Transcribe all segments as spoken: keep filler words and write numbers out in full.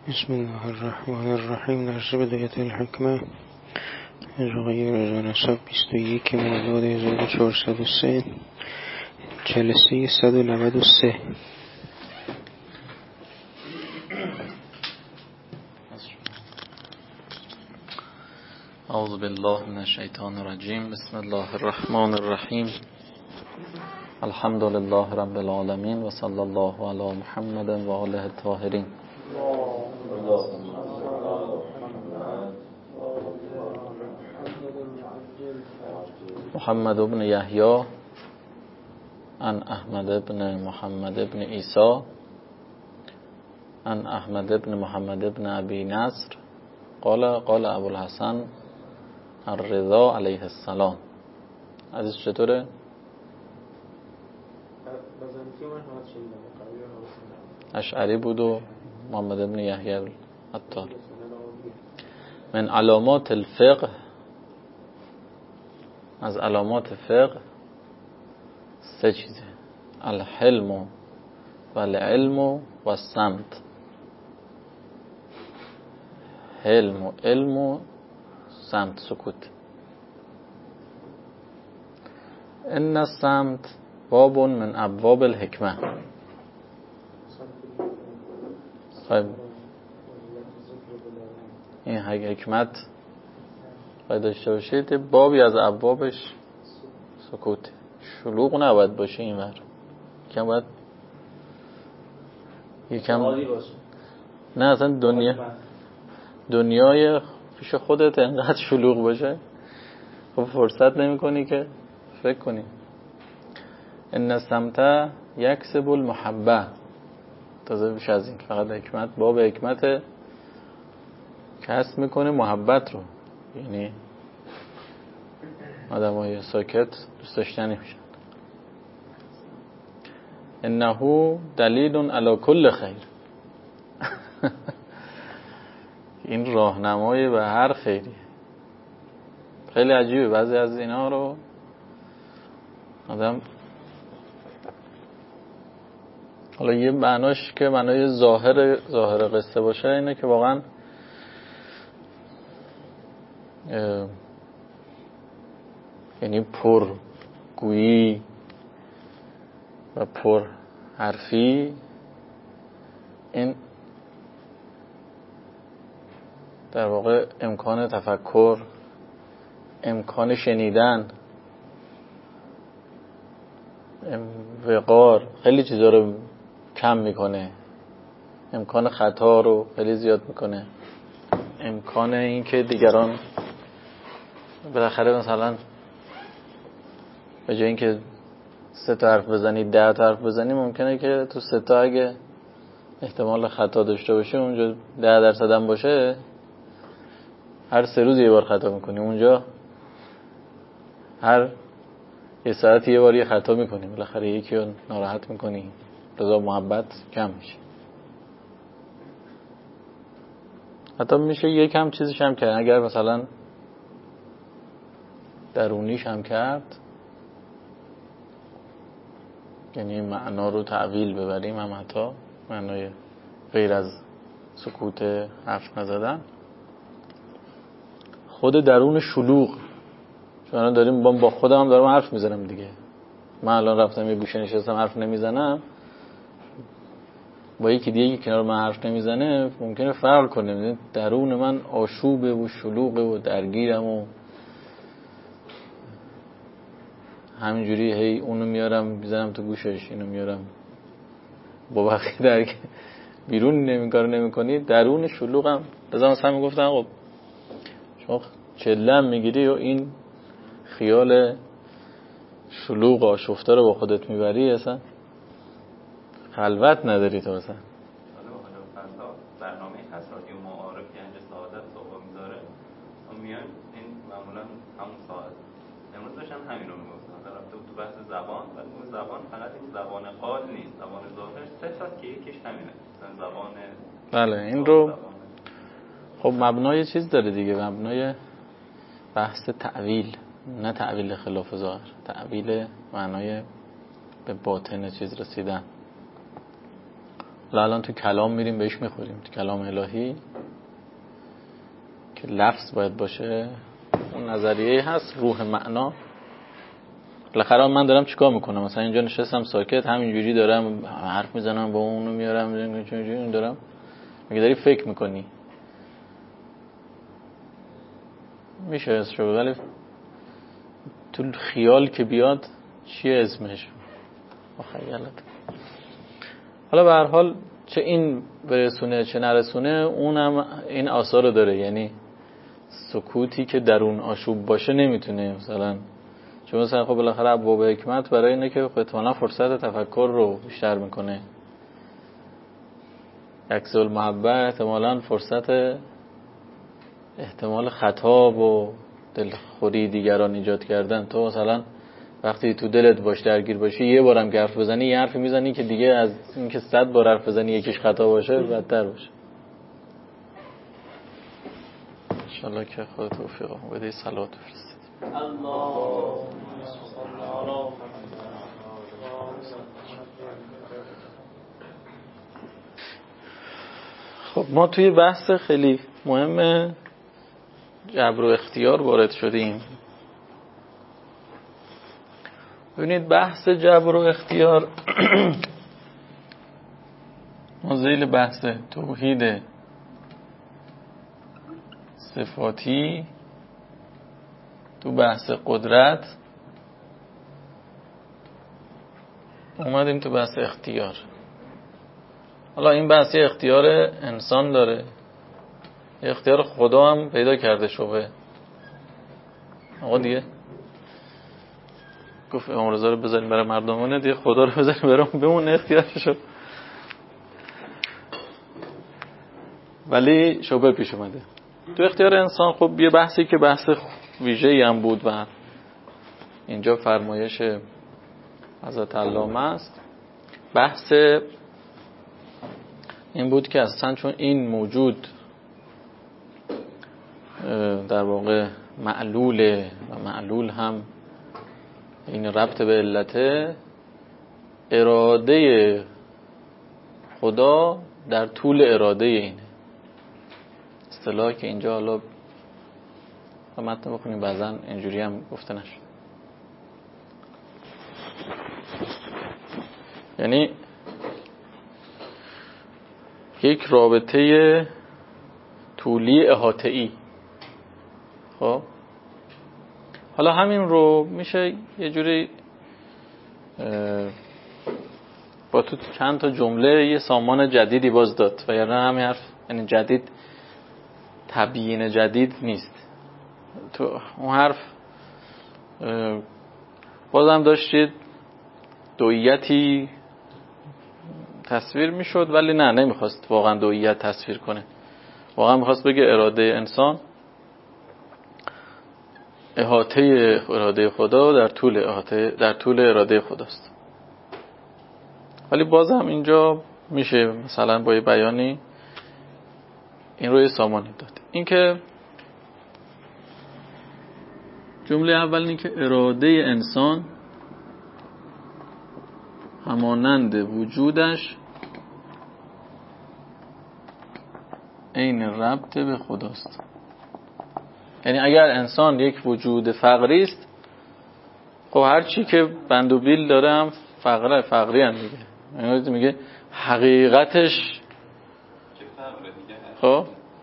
بسم الله الرحمن الرحیم. درس بدایت الحکمه غیر نسب بیست و یک مرداد هزار و چهارصد و سه، جلسه صد و نود و سه. اعوذ بالله من الشیطان الرجیم. بسم الله الرحمن الرحیم. الحمد لله رب العالمین و صلی الله علی محمد و آله الطاهرین. محمد بن یحیی عن احمد بن محمد بن عیسی عن احمد بن محمد بن ابی نصر قال قال ابو الحسن الرضا علیه السلام. عزیز چطوره؟ اشعری بود و محمد بن یحیی العطار. من علامات الفقه، از علامات فقه سه چیزه: الحلم و العلم و الصمت. حلم و علم و صمت، سکوت. ان الصمت باب من ابواب الحکمه. خیلی این حکمت باید داشته باشید. بابی از ابوابش سکوت، شلوغ نباید باشه. این ور یکم باید یکم نه اصلا دنیا دنیای پیش خودت انقدر شلوغ باشه خب فرصت نمی کنی که فکر کنی. ان الصمت یکسب المحبه. تازه بیش از این فقط حکمت، باب حکمت کسب میکنه محبت رو. یعنی آدم های ساکت دوست داشتنی میشن. انه دلیل علی کل خیر. این راهنمای به هر خیری. خیلی عجیبه بعضی از اینا رو آدم، حالا یه معناش که معنای ظاهر ظاهر قصه باشه اینه که واقعا یعنی پر گویی و پر حرفی، این در واقع امکان تفکر، امکان شنیدن، وقار، خیلی چیزا رو کم میکنه. امکان خطا رو خیلی زیاد میکنه. امکان این که دیگران بالاخره مثلا به جای اینکه سه تا حرف بزنی ده تا حرف بزنی، ممکنه که تو سه تا اگه احتمال خطا داشته باشه اونجا ده درصد هم باشه، هر سه روز یه بار خطا میکنی. اونجا هر یه ساعت یه بار یه خطا میکنی، بالاخره یکی رو ناراحت میکنی، رضا محبت کم میشه. حتی میشه یکم چیزش هم کرد، اگر مثلا درونیش هم کرد، یعنی معنا رو تعویل ببریم، هم حتی معنای غیر از سکوت حرف نزدن، خود درون شلوغ. چون الان داریم با, با خودم هم دارم حرف میزنم دیگه. من الان رفتم یه گوشه نشستم حرف نمیزنم، با یکی دیگه که کنار من حرف نمیزنه ممکنه فرق کنه. درون من آشوبه و شلوغه و درگیرم و همینجوری هی اونو میارم میزنم تو گوشش، اینو میارم با وقتی درگیر بیرون نمیکار نمی کنی، درون شلوغم. بذارم مثلا میگفتم خب شما چلم میگیری و این خیال شلوغ آشفته رو با خودت میبری، اصلا خلوت نداری تو. اصلا برنامه حسادی و معارف گنج سعادت صحبه میذاره و میان این معمولا همون ساعت امروز داشتن همین رو میگفتن. رفته بود تو بحث زبان و اون زبان فقط این زبان قال نیست، زبان ظاهر سه تا که یکیش همینه، مثلا زبان. بله این رو خب مبنای چیز داره دیگه، مبنای بحث تعویل، نه تعویل خلاف ظاهر، تعویل معنای به باطن چیز رسیدن. الان تو کلام میریم بهش میخوریم، تو کلام الهی که لفظ باید باشه. اون نظریه هست روح معنا. بالاخره من دارم چیکار میکنم؟ مثلا اینجا نشستم ساکت همینجوری دارم حرف میزنم با اونو میارم اینجوری دارم، میگه داری فکر میکنی میشه اسمش، ولی تو خیال که بیاد چیه اسمش؟ مخیلت. حالا به هر حال چه این برسونه چه نرسونه، اونم این آثار رو داره. یعنی سکوتی که درون آشوب باشه نمیتونه مثلا، چون مثلا خب بالاخره ابواب حکمت برای اینه که احتمالاً فرصت تفکر رو بیشتر میکنه، عکس المحبه احتمالاً فرصت احتمال خطاب و دلخوری دیگران ایجاد کردن. تو مثلا وقتی تو دلت باش درگیر باشی یه بارم که حرف بزنی یه حرفی میزنی که دیگه از اینکه صد بار حرف بزنی یکیش خطا باشه بدتر باشه. انشالله که خود توفیق بده. صلوات بفرستید. الله خب ما توی بحث خیلی مهم جبر و اختیار وارد شدیم. ببینید بحث جبر و اختیار ما ذیل بحث توحید صفاتی تو بحث قدرت اومدیم تو بحث اختیار. حالا این بحث اختیار انسان داره، اختیار خدا هم پیدا کرده شبه. آقا دیگه گفت امام رضا رو بذاریم برای مردمانه، دیگه خدا رو بذاریم برای بمونه اختیارشو. ولی شبه پیش اومده تو اختیار انسان. خب یه بحثی که بحث ویژه‌ای هم بود و اینجا فرمایش حضرت علامه است، بحث این بود که اصلا چون این موجود در واقع معلوله و معلول هم این ربط به علته، اراده خدا در طول اراده اینه. اصطلاحی که اینجا حالا متن بخونیم بعضا اینجوری هم گفته نشد. یعنی یک رابطه طولی احاطه‌ای. خب حالا همین رو میشه یه جوری با تو چند تا جمله یه سامان جدیدی باز داد و یعنی همین حرف، یعنی جدید تبیین جدید نیست. تو اون حرف بازم داشتید دویتی تصویر میشد، ولی نه نمیخواست واقعا دویت تصویر کنه. واقعا میخواست بگه اراده انسان احاطه اراده خدا در طول احاطه در طول اراده خداست. ولی باز هم اینجا میشه مثلا با یه بیانی این رو یه سامانی داد. این که جمله اول این که اراده انسان همانند وجودش عین ربط به خداست. یعنی اگر انسان یک وجود فقری است، خب هر چی که بند و بیل داره هم فقره فقری هم دیگه. یعنی میگه حقیقتش خب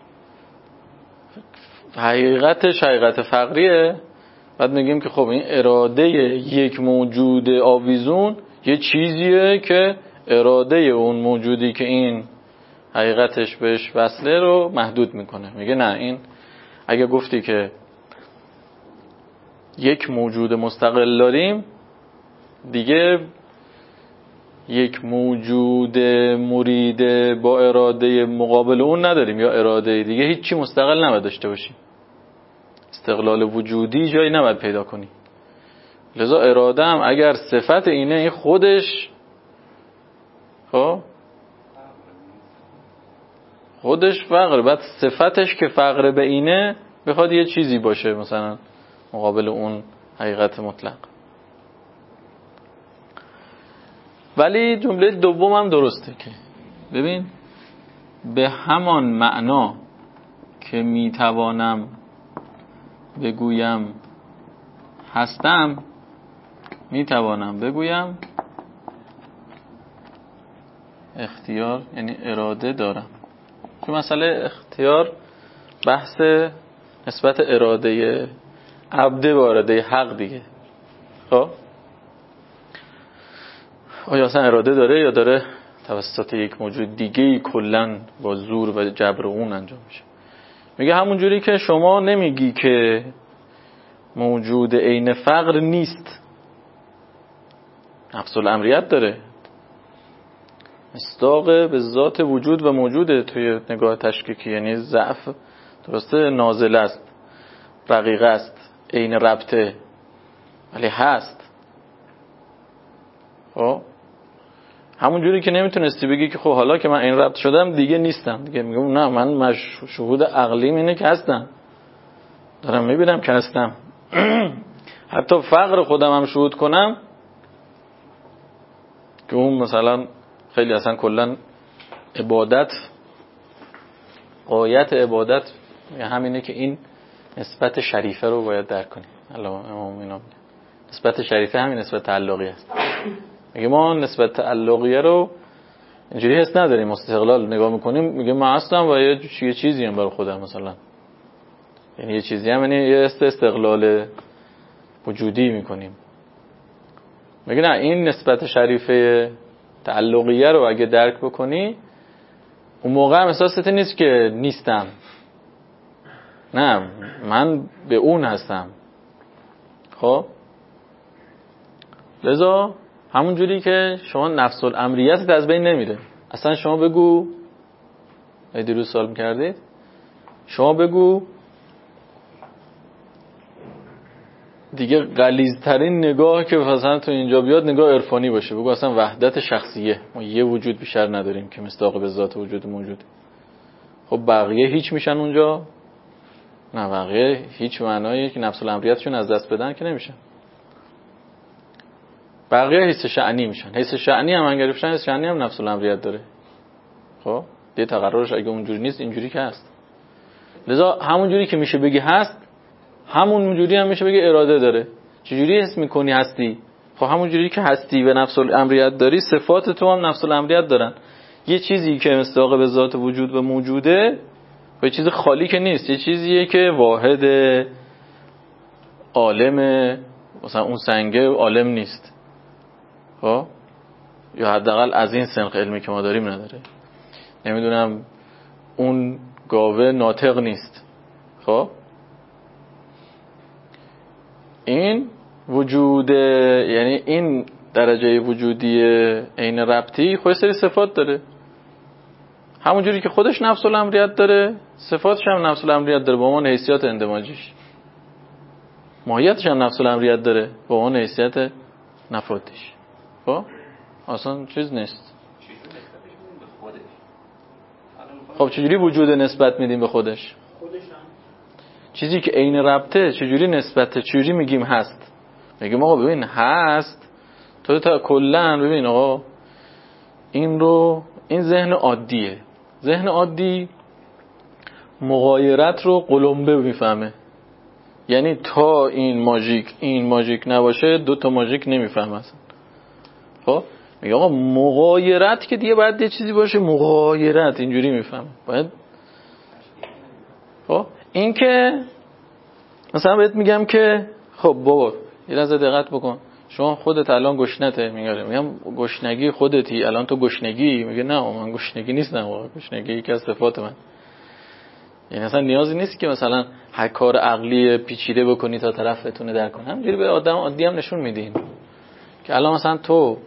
حقیقتش حقیقت فقریه. بعد میگیم که خب این اراده یک موجود آویزون یه چیزیه که اراده اون موجودی که این حقیقتش بهش وصله رو محدود میکنه. میگه نه، این اگه گفتی که یک موجود مستقل داریم، دیگه یک موجود مرید با اراده مقابل اون نداریم، یا اراده دیگه هیچی مستقل نباید داشته باشیم. استقلال وجودی جایی نباید پیدا کنی. لذا اراده هم اگر صفت اینه، این خودش خب خودش فقر، بعد صفتش که فقر به اینه بخواد یه چیزی باشه مثلا مقابل اون حقیقت مطلق. ولی جمله دوم هم درسته که ببین به همان معنا که میتوانم بگویم هستم، میتوانم بگویم اختیار یعنی اراده دارم. چون مسئله اختیار بحث نسبت اراده عبد با اراده حق دیگه. خب آیا اصلا اراده داره یا داره توسط یک موجود دیگه‌ای کلاً با زور و جبر اون انجام میشه؟ میگه همون جوری که شما نمیگی که موجود عین فقر نیست، نفس الامریت داره، مصداق به ذات وجود و موجوده توی نگاه تشکیکی، یعنی ضعف درسته نازل است، رقیق است، عین ربطه، ولی هست. خب همون جوری که نمیتونستی بگی که خب حالا که من این ربط شدم دیگه نیستم، دیگه میگم نه من مش... شهود عقلیم اینه که هستم، دارم میبینم که هستم. حتی فقر خودم هم شهود کنم که اون مثلا خیلی اصلا کلن عبادت، غایت عبادت همینه که این نسبت شریفه رو باید درک کنیم. الله امام اینا نسبت شریفه همین نسبت تعلقی است. میگه ما نسبت تعلقیه رو اینجوری حس نداریم، استقلال نگاه میکنیم میگه من هستم و یه چیه چیزی هم برای خودم مثلا، یعنی یه چیزی هم، یعنی یه استقلال وجودی میکنیم. میگه نه، این نسبت شریفه تعلقیه رو اگه درک بکنی اون موقع هم احساست نیست که نیستم، نه من به اون هستم. خب لذا همون جوری که شما نفس الامریت از بین نمیره. اصلا شما بگو، ای دیروز سوال میکردید، شما بگو دیگه غلیظترین نگاه که مثلا تو اینجا بیاد نگاه عرفانی باشه، بگو اصلا وحدت شخصیه، ما یه وجود بیشتر نداریم که مصداق به ذات وجود موجود. خب بقیه هیچ میشن اونجا؟ نه، بقیه هیچ معنایی که نفس الامریتشون از دست بدن که نمیشن. بقیه حس شأنی میشن. حس شأنی هم اگر بشن، حس شأنی هم نفس الامریت داره. خب دیگه تقررش اگه اونجوری نیست اینجوری که هست. لذا همون جوری که میشه بگی هست، همون جوری هم میشه بگی اراده داره. چجوری حس میکنی هستی؟ خب همون جوری که هستی و نفس الامریت داری، صفات تو هم نفس الامریت دارن. یه چیزی که مصداق به ذات وجود و موجوده، یه چیز خالی که نیست، یه چیزیه که واحد عالمه. مثلا اون سنگه عالم نیست، خب یا حداقل از این سنخ علمی که ما داریم نداره. نمیدونم اون گاوه ناطق نیست. خب این وجود، یعنی این درجه وجودی عین ربطی خود سری صفات داره. همون جوری که خودش نفس الامریت داره، صفاتش هم نفس الامریت داره با اون حیثیت اندماجیش. ماهیتش هم نفس الامریت داره با اون حیثیت نفاتیش. خب اصلا چیز نیست. خب چجوری وجود نسبت میدیم به خودش؟ چیزی که عین ربطه چجوری نسبته؟ چجوری میگیم هست؟ میگیم آقا ببین هست، تو تا کلن ببین آقا این رو، این ذهن عادیه. ذهن عادی مغایرت رو قلمبه میفهمه، یعنی تا این ماژیک این ماژیک نباشه دو تا ماژیک نمیفهمه اصلا. خب میگه آقا مغایرت که دیگه باید یه چیزی باشه، مغایرت اینجوری میفهمه باید. خب این که مثلا بهت میگم که خب بابا یه لحظه دقت بکن، شما خودت الان گشنته، میگه میگم گشنگی خودتی الان، تو گشنگی؟ میگه نه من گشنگی نیستم، واقعا گشنگی یکی از صفات من. یعنی اصلا نیازی نیست که مثلا هر کار عقلی پیچیده بکنی تا طرف بتونه درک کنه. همینجوری به آدم عادی هم نشون میدین که الان مثلا تو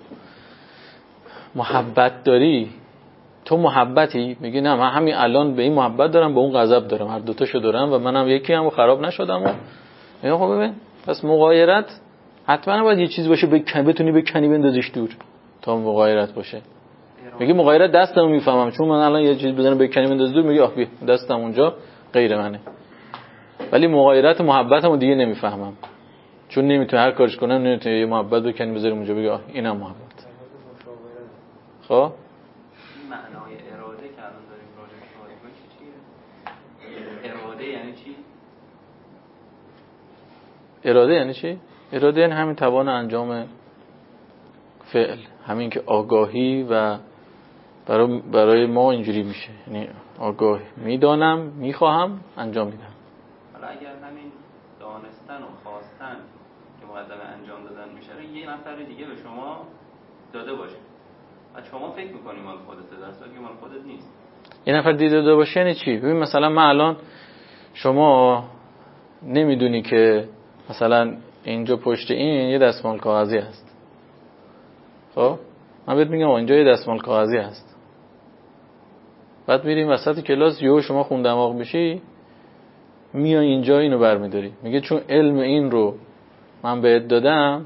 محبت داری، تو محبتی؟ میگی نه من همین الان به این محبت دارم، به اون غضب دارم، هر دو تاشو دارم و منم یکی هم خراب نشدم. و میگه خب ببین پس مغایرت حتما باید یه چیز باشه بکن، بتونی بکنی بندازیش دور تا مغایرت باشه. میگه مغایرت دستمو میفهمم، چون من الان یه چیز بزنم بکنی بنداز دور، میگه آخ بیا دستم اونجا غیر منه. ولی مغایرت محبتمو دیگه نمیفهمم، چون نمیتونه هر کارش کنم، نمیتونه یه محبت بکنی بذاری اونجا بگه آه اینم محبت. خب معنای اراده یعنی چی؟ اراده یعنی همین توان انجام فعل، همین که آگاهی و برای برای ما اینجوری میشه، یعنی آگاه میدانم میخواهم انجام میدم. حالا اگر همین دانستن و خواستن که مقدمه انجام دادن میشه رو یه نفر دیگه به شما داده باشه و شما فکر میکنی مال خودته، در صورتی که مال خودت نیست. یه نفر دیگه داده باشه یعنی چی؟ ببین مثلا من الان، شما نمیدونی که مثلا اینجا پشت این یه دستمال کاغذی هست. خب من بهت میگم اینجا یه دستمال کاغذی هست، بعد میریم وسط کلاس یهو شما خون دماغ میشی، میای اینجا اینو برمیداری، میگه چون علم این رو من بهت دادم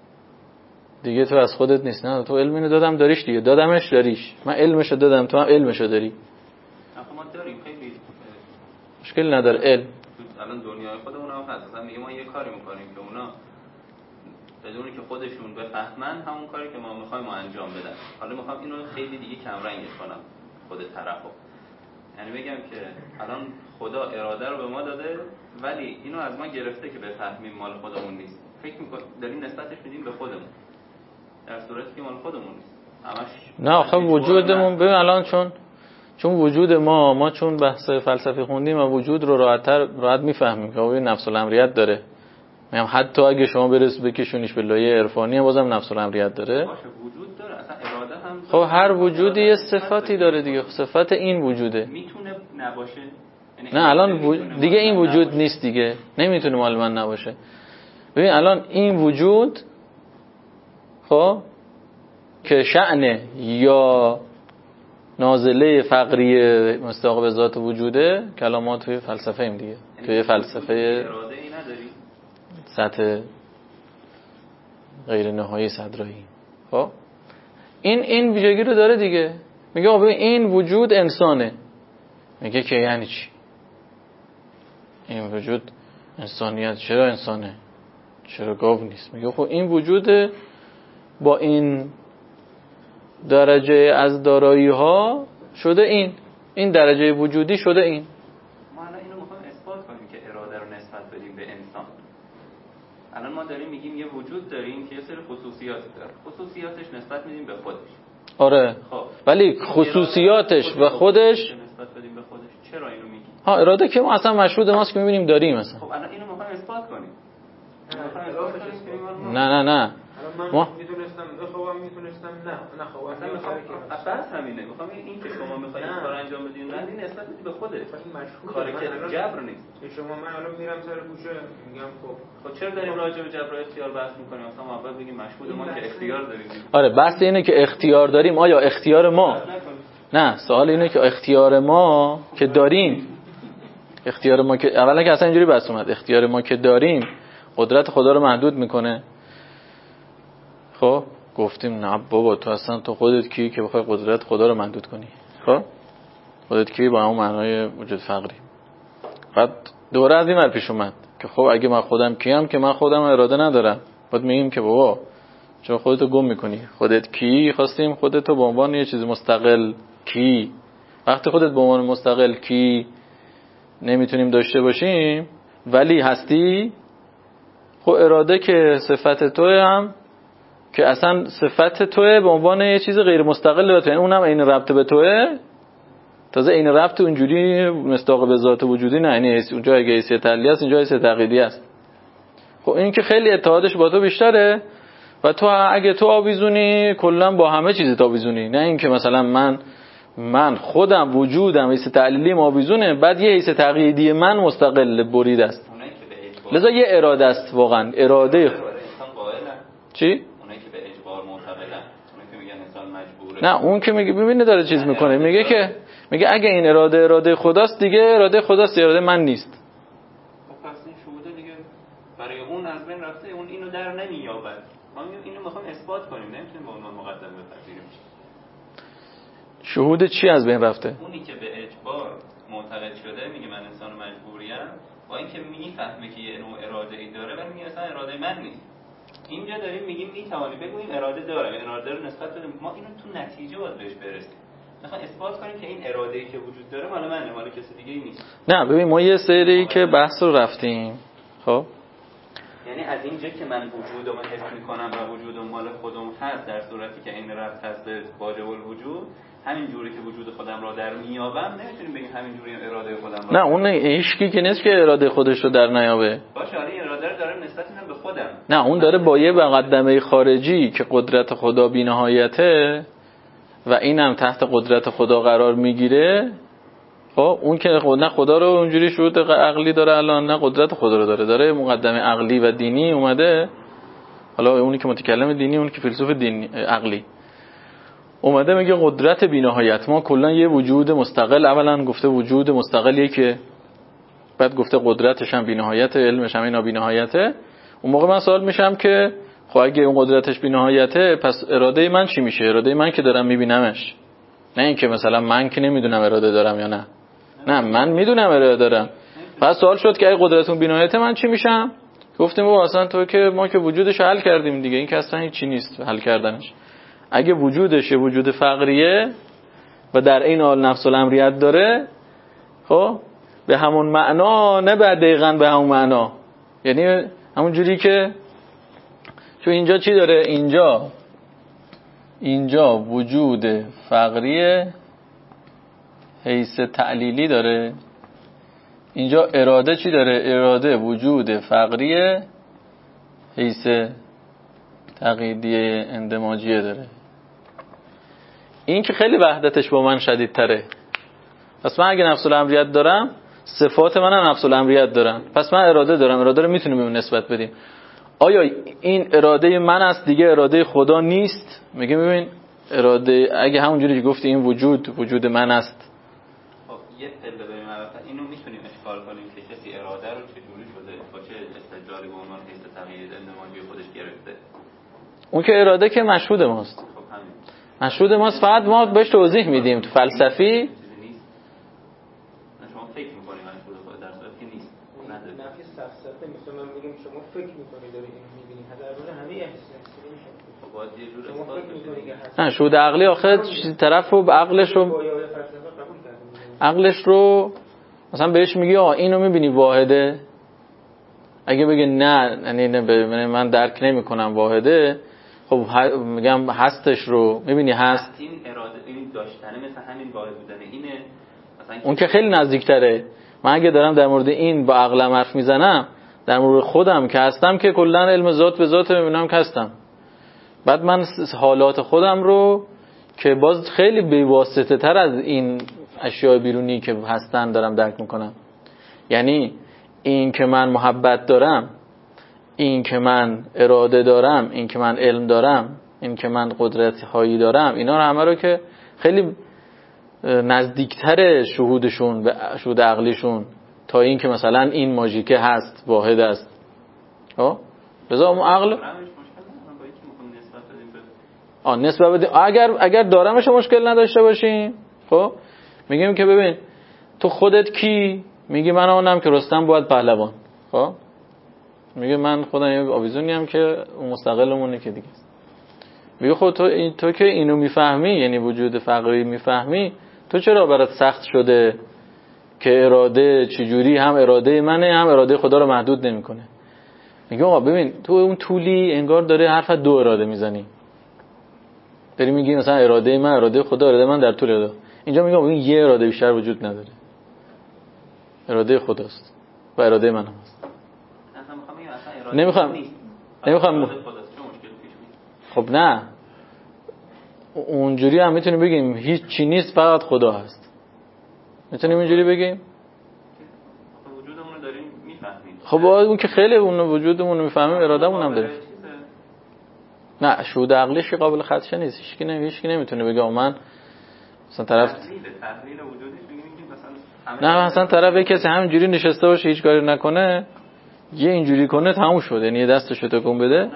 دیگه تو از خودت نیست. نه، تو علم اینو دادم داریش دیگه، دادمش داریش، من علمشو دادم تو هم علمشو داری. ما داریم خیلی مشکل نداره علم. الان دنیای خودمون هم هست، مثلا میگه ما یه کاری میکنیم که اونا بدون که خودشون بفهمن همون کاری که ما میخوایم انجام بدن. حالا میخوام اینو خیلی دیگه کم رنگش کنم خود طرفو، یعنی بگم که الان خدا اراده رو به ما داده ولی اینو از ما گرفته که بفهمیم مال خودمون نیست. فکر میکنیم داریم نسبتش میدیم به خودمون در صورتی که مال خودمون نیست. همش نه آخه وجودمون ببین الان چون چون وجود ما ما چون بحث فلسفی خوندیم و وجود رو راحت‌تر راحت میفهمیم که این نفس الامریت داره. میگم حتی اگه شما برس بکشونیش به لایه عرفانی بازم نفس الامریت داره. باشه وجود داره، اصلا اراده هم خب هر وجودی یه صفاتی داره دیگه، صفت این وجوده. میتونه نباشه. نه الان و... دیگه این وجود نباشه. نیست دیگه، نمیتونه مال من نباشه. ببین الان این وجود خب که شأن یا نازله فقری مستاق به ذات وجوده، کلامات توی فلسفه ایم دیگه، توی فلسفه اراده ای نداری، سطح غیر نهایی صدرایی. خب این این ویژگی رو داره دیگه. میگه آبه این وجود انسانه. میگه که یعنی چی؟ این وجود انسانیت چرا انسانه؟ چرا گاو نیست؟ میگه خب این وجود با این درجه از دارایی ها شده این این درجه وجودی شده این. ما الان اینو میخوایم اثبات کنیم که اراده رو نسبت بدیم به انسان. الان ما داریم میگیم یه وجود داریم که یه سری خصوصیات داره، خصوصیاتش نسبت میدیم به خودش. آره خب ولی خصوصیاتش و خودش نسبت بدیم به خودش. چرا اینو میگی؟ ها اراده که ما اصلا مشهود ماست که میبینیم داریم مثلا. خب الان اینو میخوایم اثبات کنیم. نه نه نه ما میتونستم بخوام میتونستم نه نه خب اصلا میخوام بس همینه، میخوام این که شما میخواید این کار انجام بدین نه این نسبت بدید به خودت، این مشهود کار که جبر نیست. شما من الان میرم سر کوچه میگم خب خب چرا داریم راجع به جبر اختیار بحث میکنیم؟ اصلا ما اول بگیم مشهود ما که اختیار داریم. آره بحث اینه که اختیار داریم. آیا اختیار ما نه سوال اینه که اختیار ما که داریم، اختیار ما که اولا که اصلا اینجوری بحث اومد، اختیار ما که داریم قدرت خدا رو محدود میکنه. خب گفتیم نه بابا تو اصلا تو خودت کی که بخوای قدرت خدا رو محدود کنی؟ خب خودت کی با همون معنای وجود فقری. بعد دوره از این ور پیش اومد که خب اگه من خودم کیم که من خودم اراده ندارم، بعد میگیم که بابا چرا خودتو گم میکنی؟ خودت کی؟ خواستیم خودتو به عنوان یه چیز مستقل کی. وقتی خودت به عنوان مستقل کی نمیتونیم داشته باشیم ولی هستی، خب اراده که صفت توه هم که اصلا صفت توه به عنوان یه چیز غیر مستقل به توه، یعنی اونم این ربط به توه، تازه این ربط اونجوری مستاق به ذات وجودی نه، یعنی اونجا اگه حیثیت تعلیه است اینجا حیثیت عقیدی است. خب این که خیلی اتحادش با تو بیشتره و تو اگه تو آویزونی کلا با همه چیز تو آویزونی، نه این که مثلا من من خودم وجودم حیثیت تعلیلی آویزونه بعد یه حیثیت عقیدی من مستقل برید است. لذا یه اراده است واقعا اراده چی؟ اونایی که به اجبار معتقدن، اونایی که میگن انسان مجبوره. نه اون که میگه ببینه داره چیز میکنه، میگه که میگه اگه این اراده اراده خداست دیگه اراده خداست اراده من نیست. خب پس این شهوده دیگه برای اون از بین رفته، اون اینو در نمییابد. ما اینو میخوایم اثبات کنیم، نمیتونیم به عنوان مقدمه بپذیریم. شهود چی از بین رفته؟ اونی که به اجبار معتقد شده میگه من انسان مجبوریم، با اینکه میفهمه که یه نوع اراده ای داره ولی میگه اصلا اراده من نیست. اینجا داریم میگیم میتوانی بگوییم اراده داره، اراده رو نسبت بدیم، ما اینو تو نتیجه باید بهش برسیم. مثلا اثبات کنیم که این اراده ای که وجود داره مال منه، مال کسی دیگه ای نیست. نه ببین ما یه سری که بحث رو رفتیم، خب یعنی از اینجا که من وجودم حس میکنم و وجودم مال خودم هست، در صورتی که این رفت هست به واجب الوجود، همین جوری که وجود خودم را در میابم، نمیتونیم بگیم همین جوری اراده خودم را. نه اون هیچکی که نیست که اراده خودش رو در نیابه. باشه آره اراده رو دارم نسبت میدم به خودم. نه اون داره با یه مقدمه خارجی که قدرت خدا بی‌نهایته و اینم تحت قدرت خدا قرار میگیره. خب اون که نه خدا رو اونجوری شروط عقلی داره الان، نه قدرت خدا رو داره، داره مقدمه عقلی و دینی اومده. حالا اونی که متکلم دینی، اون که فیلسوف دینی عقلی اومده میگه قدرت بی‌نهایت. ما کلا یه وجود مستقل، اولا گفته وجود مستقلیه که بعد گفته قدرتش هم بی‌نهایت، علمش هم اینا بی‌نهایته. اون موقع من سوال میشم که خب اگه اون قدرتش بی‌نهایته پس اراده من چی میشه؟ اراده من که دارم میبینمش، نه اینکه مثلا من که نمیدونم اراده دارم یا نه. نه من میدونم اراده دارم. پس سوال شد که اگه قدرتون بی‌نهایته من چی میشم؟ گفتیم بابا اصلا تو که ما که وجودش حل کردیم دیگه، این که اصلا هیچی نیست حل کردنش. اگه وجودش وجود فقریه و در این حال نفس الامریت داره، خب به همون معنا، نه به دقیقاً به همون معنا، یعنی همون جوری که تو اینجا چی داره؟ اینجا اینجا وجود فقریه حیث تعلیلی داره، اینجا اراده چی داره؟ اراده وجود فقریه حیث تقییدی اندماجیه داره. این که خیلی وحدتش با من شدیدتره. پس من اگه نفس الامریت دارم، صفات من هم نفس الامریت دارن، پس من اراده دارم، اراده رو میتونیم بهمون نسبت بدیم. آیا این اراده من است دیگه اراده خدا نیست؟ میگه ببین اراده اگه همونجوری که گفتی این وجود وجود من است، خب یه پله بریم البته اینو میتونیم اشکال کنیم که کسی اراده رو چجوری شده با چه استدلالی به عنوان حیث تغییر اندماجی خودش گرفته. اون که اراده که مشهود ماست. خب همین مشهود ماست، فقط ما بهش توضیح میدیم تو فلسفی. شما فکر می‌کنید مشهود خود در صورتی که نیست. نداره. نفی فلسفه مثلا من میگم شما فکر می‌کنید داره اینو می‌بینید، حداقل همه احساس نمیشه. خب باید یه جور اثبات بشه. نه شهود عقلی آخه طرف رو عقلش رو عقلش رو مثلا بهش میگی آ اینو می‌بینی واحده، اگه بگه نه یعنی نه من درک نمی‌کنم واحده، خب میگم هستش رو می‌بینی هست. این اراده این داشتنه مثلا همین واحد بودن اینه. اون که خیلی نزدیکتره. من اگه دارم در مورد این با عقلم حرف میزنم، در مورد خودم که هستم که کلا علم ذات به ذات میبینم که هستم. بعد من حالات خودم رو که باز خیلی بی‌واسطه تر از این اشیاء بیرونی که هستن دارم درک میکنم. یعنی این که من محبت دارم، این که من اراده دارم، این که من علم دارم، این که من قدرت هایی دارم، اینا رو همه رو که خیلی نزدیکتر شهودشون به شهود عقلیشون تا این که مثلا این ماژیکه هست واحد است. ها لذا اون عقل آ نسبت بدیم. اگر اگر دارمش مشکل نداشته باشیم، خب میگیم که ببین تو خودت کی؟ میگی من اونم که رستم باید پهلوان. خب میگه من خودم یه آویزونی ام که اون مستقلمونه که دیگه. میگه خود تو این تو که اینو میفهمی، یعنی وجود فقری میفهمی، تو چرا برات سخت شده که اراده چجوری هم اراده منه هم اراده خدا رو محدود نمیکنه؟ میگه آقا ببین تو اون طولی انگار داره حرف دو اراده میزنی، داری میگی مثلا اراده من اراده خدا، اراده من در طول اراده. اینجا میگم این یه اراده بیشتر وجود نداره، اراده خداست و اراده من هم هست. نمیخوام نمیخوام خب نه اونجوری هم میتونیم بگیم هیچ چی نیست فقط خدا هست، میتونیم اینجوری بگیم. وجودمون رو داریم میفهمیم. خب اون که خیلی اون وجودمون رو میفهمیم، ارادهمون هم داره. نه شهود عقلیش قابل خدشه نیست، هیچ کی نمیشه، هیچ کی نمیتونه بگه من مثلا طرف تحلیل تحلیل وجودش میگیم مثلا نه مثلا طرف کسی همینجوری نشسته باشه هیچ کاری نکنه، یه اینجوری کنه تموم شد، یعنی دستشو تکون بده.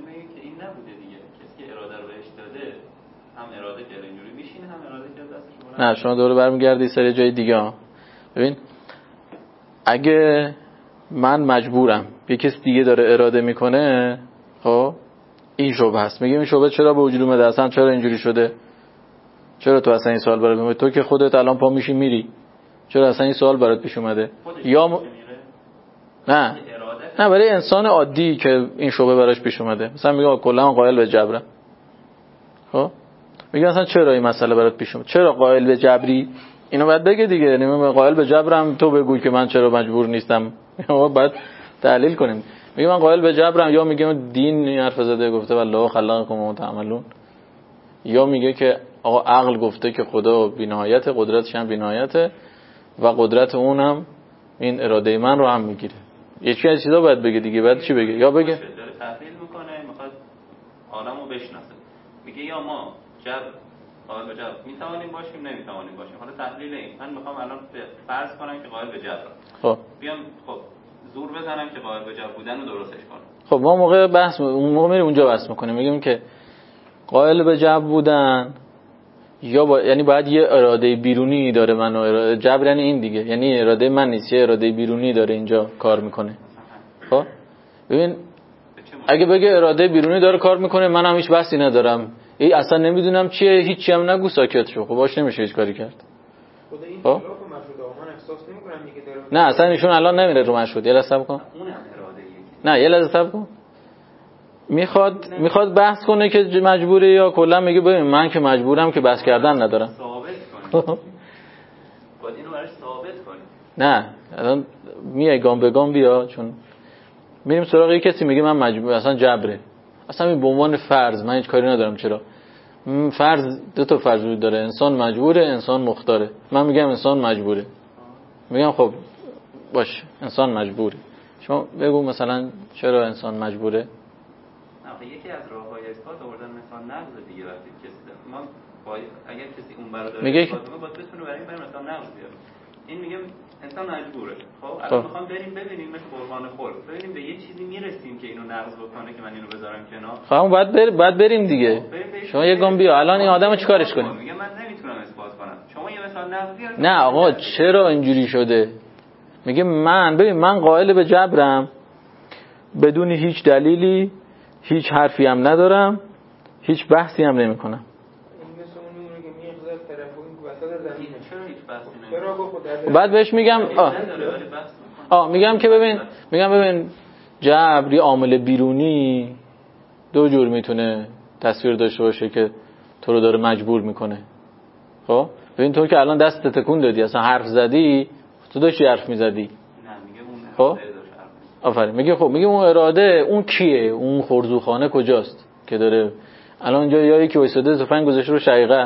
نه شما دوره برمیگردی سر جای دیگه ها. ببین اگه من مجبورم یه کس دیگه داره اراده میکنه، خب این شبه هست. میگیم این شبه چرا به وجود اومده، اصلا چرا اینجوری شده، چرا تو اصلا این سوال برات میاد، تو که خودت الان پا میشی میری، چرا اصلا این سوال برات پیش اومده؟ یا م... نه نه برای انسان عادی که این شبهه براش پیش اومده، مثلا میگه کلا قائل به جبرم، خب میگه مثلا چرا این مسئله برات پیش اومد، چرا قائل به جبری؟ اینو بعد بگه دیگه، یعنی من قائل به جبرم تو بگو که من چرا مجبور نیستم، ما بعد تحلیل کنیم. میگه من قائل به جبرم، یا میگه دین این حرف زده گفته والله خلقکم و تعملون، یا میگه که آقا عقل گفته که خدا بی‌نهایت، قدرتش هم بی‌نهایته و قدرت اونم این اراده من رو هم میگیره. یکی از چیزا باید بگه دیگه، بعد چی بگه؟ یا بگه داره تحلیل میکنه، میخواد عالمو بشناسه، میگه یا ما جبر قائل به جبر میتوانیم باشیم نمیتوانیم باشیم. حالا تحلیل این من میخوام الان فرض کنم که قائل به جبر، خب بیام خب زور بزنم که قائل به جبر بودن رو درستش کنم. خب ما موقع بحث اون موقع میریم اونجا بحث میکنیم، میگیم که قائل به جبر بودن یا با... یعنی باید یه اراده بیرونی داره، من اراده جبر یعنی این دیگه، یعنی اراده من نیست، یه اراده بیرونی داره اینجا کار میکنه. خب ببین اگه بگه اراده بیرونی داره کار میکنه، من هم هیچ بحثی ندارم، ای اصلا نمیدونم چیه، هیچی هم نگو، ساکت شو، خب باش نمیشه هیچ کاری کرد. خدا این خب خلاف مشهود من احساس نمیکنم دیگه داره. نه اصلا ایشون الان نمیره رو مشهود، یه لحظه صبر کن. نه یه لحظه صبر کن. میخواد میخواد بحث کنه که مجبوره یا کلا میگه ببین من که مجبورم که بحث کردن ندارم. ثابت کنی. باید اینو براش ثابت کنی. نه الان میای گام به گام بیا، چون میریم سراغ یک کسی میگه من مجبور، اصلا جبره، اصلا این به عنوان فرض من هیچ کاری ندارم. چرا؟ فرض دو تا فرض وجود داره، انسان مجبوره، انسان مختاره. من میگم انسان مجبوره، میگم خب باشه انسان مجبوره، شما بگو مثلا چرا انسان مجبوره؟ نه یکی از راههای اثبات آوردن مثلا نقض دیگه، وقتی کسی ما باید اگر کسی اون برادر اثبات کنه باید بتونه برای این برای مثلا نقض بیاره. این میگه انسان مجبوره. خب الان میخوام بریم ببینیم مثل قربان خلق، ببینیم به یه چیزی میرسیم که اینو نقض بکنه که من اینو بذارم کنار. خب باید بر بعد بریم دیگه. شما یه گام بیا الان این آدمو چیکارش کنیم؟ میگه من نمیتونم اثبات کنم، شما یه مثال نقض بیار. نه آقا چرا اینجوری شده؟ میگه من ببین من قائل به جبرم، بدون هیچ دلیلی، هیچ حرفی هم ندارم، هیچ بحثی هم نمی کنم. بعد بهش میگم آه. آه میگم که ببین میگم ببین جبر یه عامل بیرونی دو جور میتونه تصویر داشته باشه که تو رو داره مجبور میکنه. خب ببین تو که الان دست تکون دادی، اصلا حرف زدی، تو داشتی حرف میزدی. خب آفرین. میگه خب میگه اون اراده اون کیه؟ اون خرزوخانه کجاست که داره الان اونجا یا یکی وایساده تفنگ گذاشته رو شقیقه.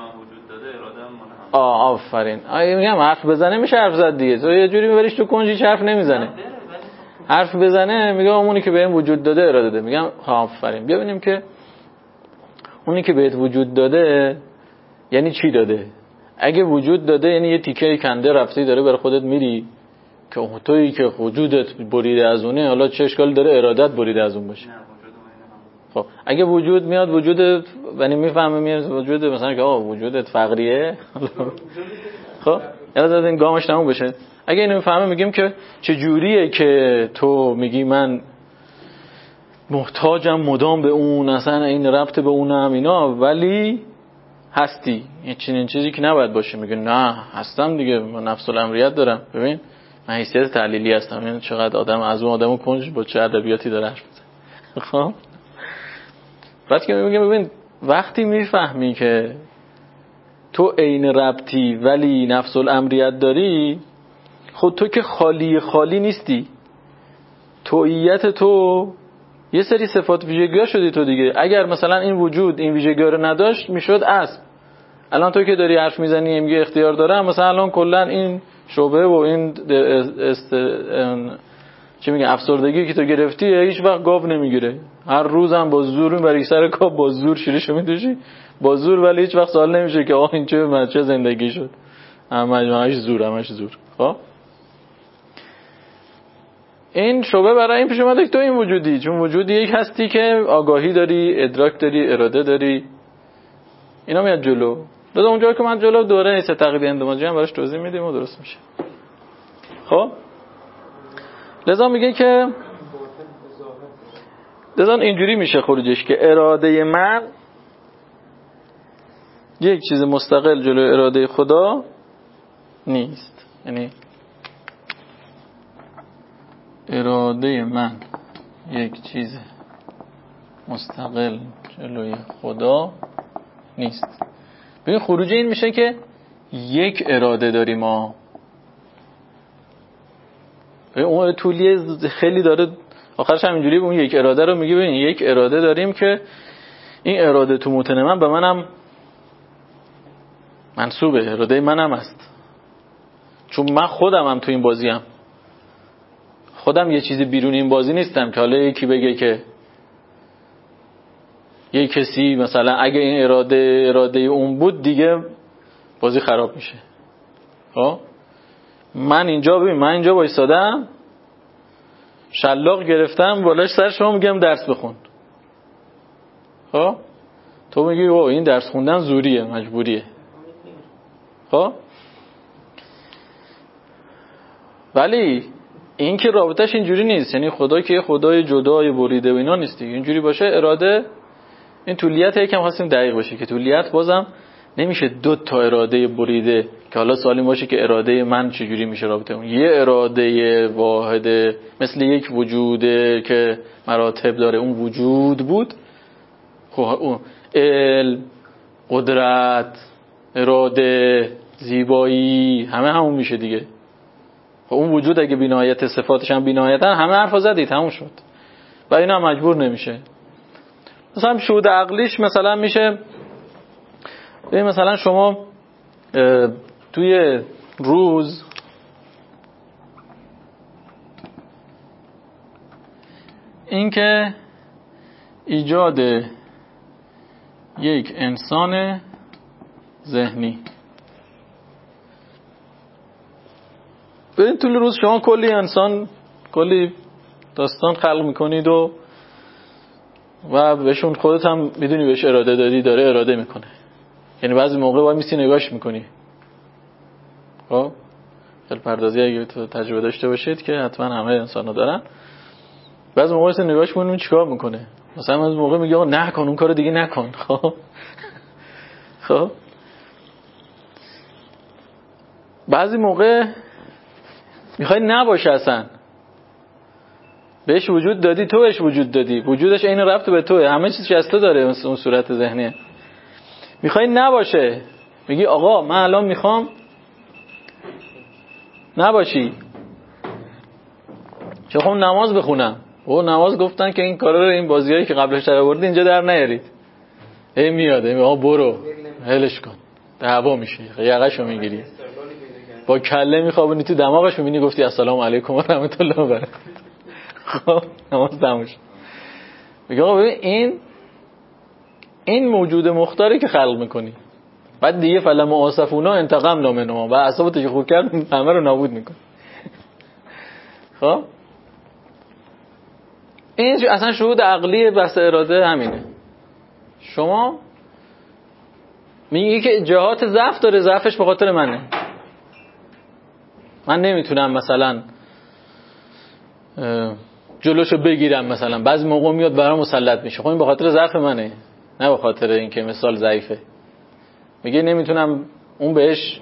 آه آفرین. آ میگم حرف بزنه میشه حرف زد دیگه، تو یه جوری میبریش تو کنجی حرف نمیزنه. حرف بزنه میگه اونی که بهم وجود داده اراده داده. میگم آفرین. بیا ببینیم که اونی که بهت وجود داده یعنی چی داده. اگه وجود داده یعنی یه تیکه کنده رفتی داره برای خودت میری که تویی که وجودت بریده از اونه، حالا چه اشکال داره ارادت بریده از اون باشه؟ خب اگه وجود میاد وجودت یعنی میفهمه میاد وجود مثلا که آه وجودت فقریه خب یاد این گامش تموم بشه. اگه اینو میفهمه میگیم که چه جوریه که تو میگی من محتاجم مدام به اون، اصلا این ربط به اونم اینا، ولی هستی این چنین چیزی که نباید باشه. میگه نه هستم دیگه، من نفس الامریت دارم. ببین من حیثیت تحلیلی هستم. این چقدر آدم از اون آدمو کنج با چه ادبیاتی داره حرف میزنه. خب بعد که میگم ببین وقتی میفهمی که تو عین ربطی ولی نفس الامریت داری، خود تو که خالی خالی نیستی، توییت تو یه سری صفات ویژگی‌ها شدی تو دیگه. اگر مثلا این وجود این ویژگی‌ها رو نداشت میشد اسب. الان تو که داری حرف میزنی میگه اختیار دارم، مثلا الان کلا این شعبه و این است چی میگه افسردگی که تو گرفتی هیچ وقت گاو نمیگیره، هر روزم با زور میبری سر گاو، با زور شیرشو میدوشی با زور، ولی هیچ وقت سوال نمیشه که آخ این چه مچه زندگی شد، همش زور همش زور. خب این شعبه برای این پیش اومده که تو این وجودی، چون وجودی یک هستی که آگاهی داری، ادراک داری، اراده داری، اینا میاد جلو. داده اونجا که من جلو دوره نیست تقلیدی اندماجی هم براش توضیح میدیم و درست میشه. خب لذا میگه که لذا اینجوری میشه خروجش که اراده من یک چیز مستقل جلو اراده خدا نیست. یعنی اراده من یک چیز مستقل جلوی خدا نیست. ببین خروج این میشه که یک اراده داریم ما. اون طولیه خیلی داره آخرش همینجوری اون یک اراده رو میگه ببین یک اراده داریم که این اراده تو متن من به منم منسوبه، اراده منم است، چون من خودم هم تو این بازی هم خودم یه چیزی بیرون این بازی نیستم که حالا یکی بگه که یه کسی مثلا اگه این اراده اراده اون بود دیگه بازی خراب میشه. ها من اینجا ببین من اینجا وایسادم شلاق گرفتم بالاش سر شما میگم درس بخون. ها تو میگی او این درس خوندن زوریه مجبوریه. ها ولی این که رابطش اینجوری نیست، یعنی خدا که خدای جدای بریده و اینا نیست دیگه. اینجوری باشه اراده این طولیت یکم خواستیم دقیق باشه که طولیت بازم نمیشه دو تا اراده بریده که حالا سوالی باشه که اراده من چجوری میشه رابطه اون. یه اراده واحده مثل یک وجوده که مراتب داره، اون وجود بود، خب اون علم، قدرت، اراده، زیبایی همه همون میشه دیگه. خب اون وجود اگه بینایت صفاتش هم بینایتن همه حرفا زدید تموم شد و اینا هم مجبور نمیشه. مثلا شهود عقلیش مثلا میشه ببین مثلا شما توی روز این که ایجاد یک انسان ذهنی، ببین طول روز شما کلی انسان کلی داستان خلق میکنید و و بهشون خودت هم میدونی بهش اراده دادی، داره اراده میکنه. یعنی بعضی موقع باید میسی نگاش میکنی. خب خیلی پردازی اگه تو تجربه داشته باشید که حتما همه انسان ها دارن، بعضی موقع میسی نگاش کنی اون چیکار میکنه. مثلا بعضی موقع میگه آقا نکن اون کارو دیگه نکن. خب خب بعضی موقع میخوای نباشه اصلا، بهش وجود دادی تو بهش وجود دادی، وجودش عین ربط به توه، همه چیزش از تو داره، مثل اون صورت ذهنیه. میخوای نباشه میگی آقا من الان میخوام نباشی چه خب نماز بخونم. او نماز گفتن که این کارا رو این بازیایی که قبلش در آوردی اینجا در نیارید. ای میاد ای آقا برو هلش کن دعوا میشه، یقهشو میگیری با کله میخوابونی تو دماغش، میبینی گفتی السلام علیکم و رحمت الله و برکاته. خب نماز تموم شد. میگه آقا ببین این این موجود مختاری که خلق میکنی، بعد دیگه فلما آسفونا انتقمنا منهم و اعصابت که خورد کرد همه رو نابود میکنه. خب این اصلا شهود عقلی بحث اراده همینه. شما میگی که جهات ضعف داره، ضعفش به خاطر منه، من نمیتونم مثلا جلوشو بگیرم، مثلا بعضی موقع میاد برام مسلط میشه، خب این به خاطر ضعف منه نه به خاطر اینکه مثال ضعیفه. میگه نمیتونم اون بهش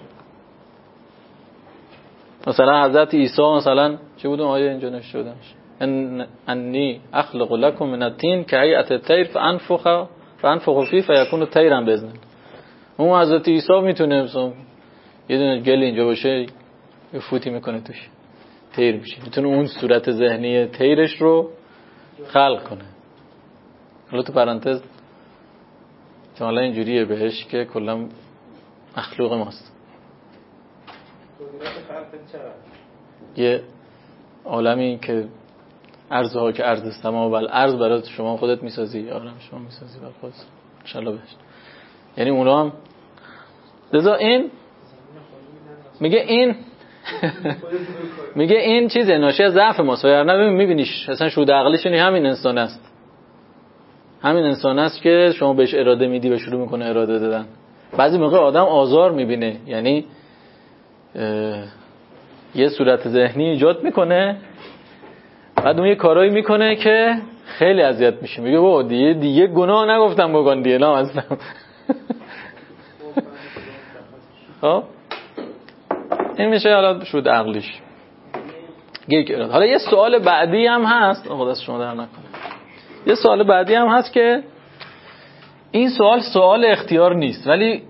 مثلا حضرت عیسی مثلا چه بود اون آیه اینجا نوشته بودنش ان انی اخلق لكم من الطين كهيئة الطير فانفخ فانفخ فيه فيكون طيرا باذن. اون حضرت عیسی میتونه مثلا یه دونه گل اینجا باشه یه فوتی میکنه توش طیر میشه، میتونه اون صورت ذهنی طیرش رو خلق کنه. حالا تو پرانتز حالا اینجوریه بهش که کلا مخلوق ماست. یه عالمی که ارزها که ارز سما و الارض برات شما خودت میسازی، عالم شما میسازی برای خودت ان شاء الله بهش. یعنی اونا هم لذا این میگه این میگه این چیزه ناشی از ضعف ماست. وگرنه میبینیش اصلا شهود عقلیش اینه همین انسان است، همین انسان است که شما بهش اراده میدی و شروع میکنه اراده دادن. بعضی موقع آدم آزار میبینه، یعنی یه صورت ذهنی ایجاد میکنه بعد اون یه کارایی میکنه که خیلی اذیت میشه، میگه بابا دیگه دیگه گناه نگفتم بکن دیگه لام هستم. خب این میشه حالا شهود عقلیش. یک اراده. حالا یه سوال بعدی هم هست، خدا شما در نکنه، یه سوال بعدی هم هست که این سوال سوال اختیار نیست ولی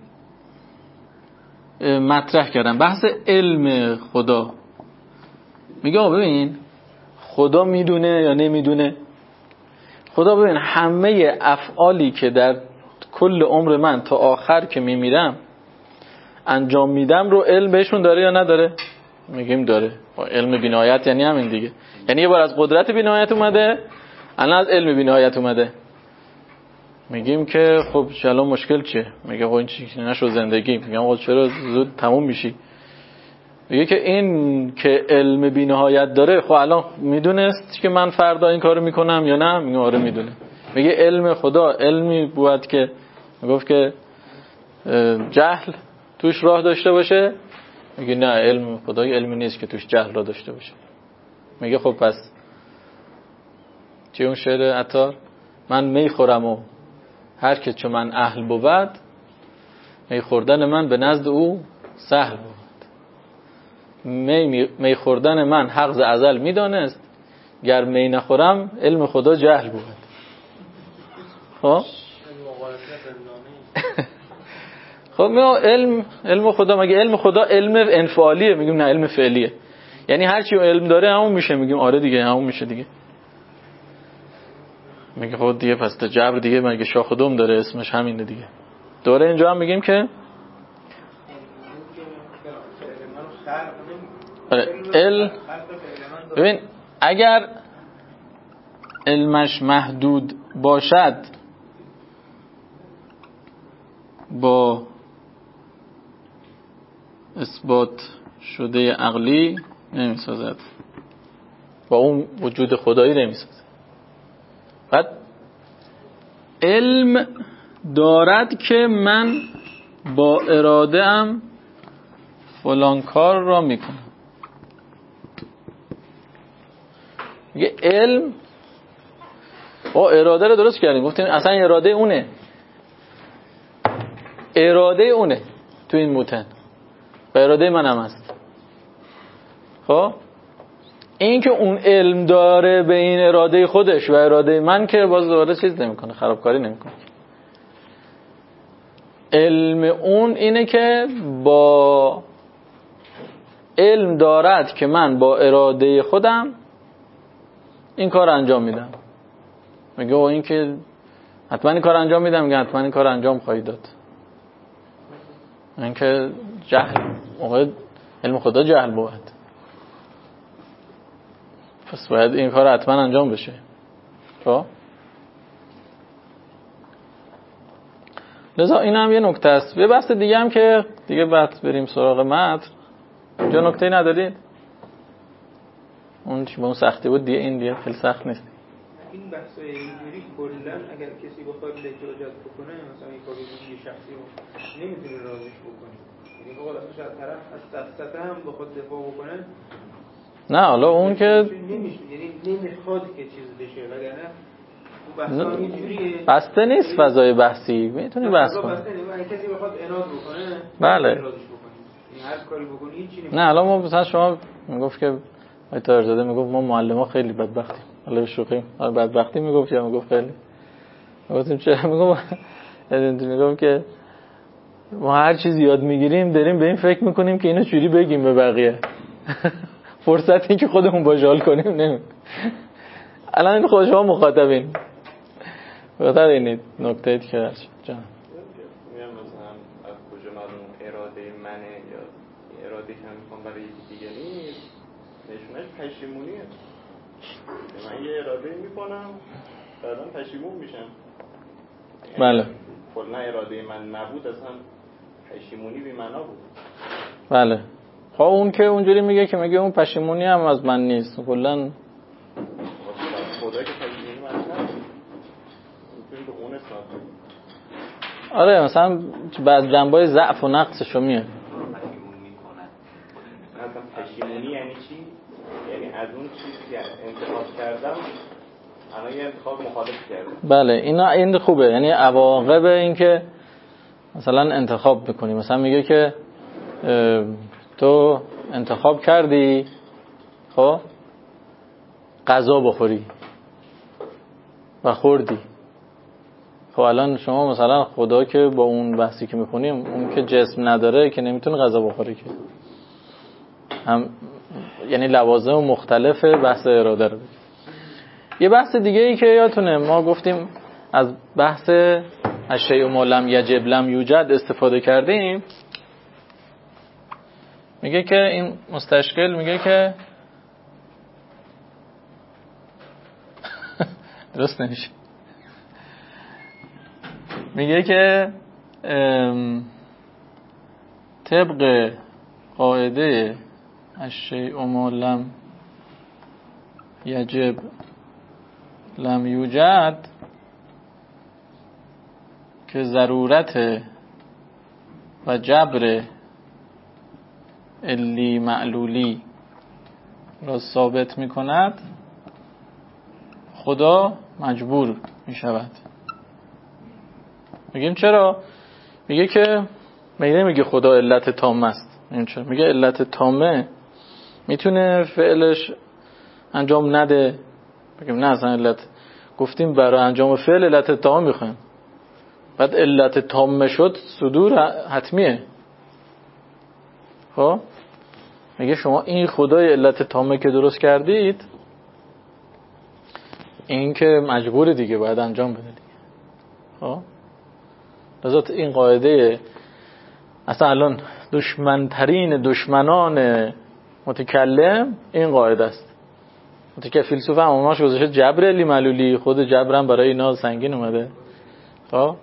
مطرح کردم، بحث علم خدا. میگه ببین خدا میدونه یا نمیدونه؟ خدا ببین همه افعالی که در کل عمر من تا آخر که میمیرم انجام میدم رو علم بهشون داره یا نداره؟ میگیم داره. علم بی‌نهایت یعنی همین دیگه، یعنی یه بار از قدرت بی‌نهایت اومده، الان از علم بی‌نهایت اومده. میگیم که خب الان مشکل چیه؟ میگه خب این چی نشو زندگی. میگم خب چرا زود تموم میشی؟ میگه که این که علم بی‌نهایت داره خب الان میدونست که من فردا این کارو میکنم یا نه؟ میگه آره میدونه. میگه علم خدا علمی بود که میگفت که جهل توش راه داشته باشه؟ میگه نه، علم خدا علمی نیست که توش جهل راه داشته باشه. میگه خب پس چی اون شعر عطار؟ من می خورم و هر که چون من اهل بود، می خوردن من به نزد او سهل بود. می, می خوردن من حق ز ازل میدانست، گر می نخورم علم خدا جهل بود. خب خب میگم علم علم خدا، مگه علم خدا علم انفعالیه؟ میگیم نه، علم فعلیه. یعنی هر چی علم داره همون میشه. میگیم آره دیگه همون میشه دیگه. میگه خب دیگه پس تا جبر دیگه مگه شاخ و دم داره، اسمش همینه دیگه. دوره اینجا هم میگیم که ال ببین اگر علمش محدود باشد با اثبات شده عقلی نمیسازد، با اون وجود خدایی نمیسازد. بعد علم دارد که من با اراده ام فلان کار را میکنم. میگه علم با اراده رو درست کردیم، گفتیم اصلا اراده اونه، اراده اونه تو این موتن و اراده من هم هست. خب این که اون علم داره به این اراده خودش و اراده من که باز دوباره چیز نمیکنه، خرابکاری نمیکنه. علم اون اینه که با علم دارد که من با اراده خودم این کار انجام میدم. میگه او این که حتما این کار انجام میدم، میگه حتما این کار انجام خواهی داد. این که جهل، موقع علم خدا جهل بود، پس باید این کار حتما انجام بشه. خب لذا این هم یه نکته است. یه بحث دیگه هم که دیگه بعد بریم سراغ متن. جا نکته ندارید؟ اون چی به اون سختی بود دیگه، این دیگه خیلی سخت نیست. این بحثای اینجوری کلا اگر کسی بخواد لجاجت بکنه، مثلا این کاری دیگه شخصی رو نمیتونه رازش بکنه. یعنی بقول اصلا طرف از سفسطه هم بخواد دفاع بکنه، نه حالا اون که نمیشه، یعنی نمیخواد که چیز بشه، وگرنه بحثا اینجوریه. بسته نیست فضای بحثی، میتونی بحث کنی. بسته نیست، اگه کسی بخواد عناد بکنه بله رازش بکنه. یعنی هر کاری بکنی هیچی نمیشه. نه حالا ما مثلا شما میگفت که آیت طاهرزاده میگفت ما معلم‌ها خیلی بدبختیم. حالا به شوخی حالا بدبختی میگفت یا میگفت خیلی. گفتیم چرا؟ میگفت میگم که ما هر چیزی یاد میگیریم داریم به این فکر میکنیم که اینو چوری بگیم به بقیه. فرصت این که خودمون باجال کنیم نمی. الان این خود شما مخاطبین. بخاطر این نکته ای که هست جان. میگم مثلا از کجا معلوم اراده منه یا اراده که من میخوام برای یکی دیگه نیست، نشونش پشیمونیه. من یه اراده میکنم بعدا پشیمون میشم. بله. کلا اراده من نبود، اصلا پشیمونی بی معنا بود. بله. خب اون که اونجوری میگه که میگه اون پشیمونی هم از من نیست، کلا خدا که پشیمونی من نیست. میتونی به اون اسناد. آره مثلا بعض جنبه‌های ضعف و نقصشو میاد. پشیمون میکنه. مثلا پشیمونی یعنی چی؟ یعنی از اون چیزی که انتخاب کردم الان یه انتخاب مخالف کردم. بله اینا این خوبه، یعنی عواقب این که مثلا انتخاب بکنی. مثلا میگه که تو انتخاب کردی، خب غذا بخوری و خوردی. خب الان شما مثلا خدا که با اون بحثی که میخونیم اون که جسم نداره که نمیتونه غذا بخوره که، هم یعنی لوازم مختلف بحث اراده رو. یه بحث دیگه ای که یادتونه ما گفتیم از بحث الشیء ما لم یجب لم یوجد استفاده کردیم. میگه که این مستشکل میگه که درست نمیشه، میگه که طبق قاعده الشیء ما لم یجب لم یوجد که ضرورت و جبر علی معلولی را ثابت می کند، خدا مجبور می شود. میگیم چرا؟ میگه که میگه نمیگه خدا علت تامه است. میگه علت تامه میتونه فعلش انجام نده. بگیم نه اصلا علت گفتیم برای انجام فعل علت تامه میخوایم، بعد علت تامه شد صدور حتمیه. خب میگه شما این خدای علت تامه که درست کردید این که مجبور دیگه باید انجام بده دیگه. خب لذات این قاعده اصلا الان دشمنترین دشمنان متکلم این قاعده است. متکلم فیلسوف هم امامش گذاشته جبر علی معلولی، خود جبرم برای اینا سنگین اومده. خب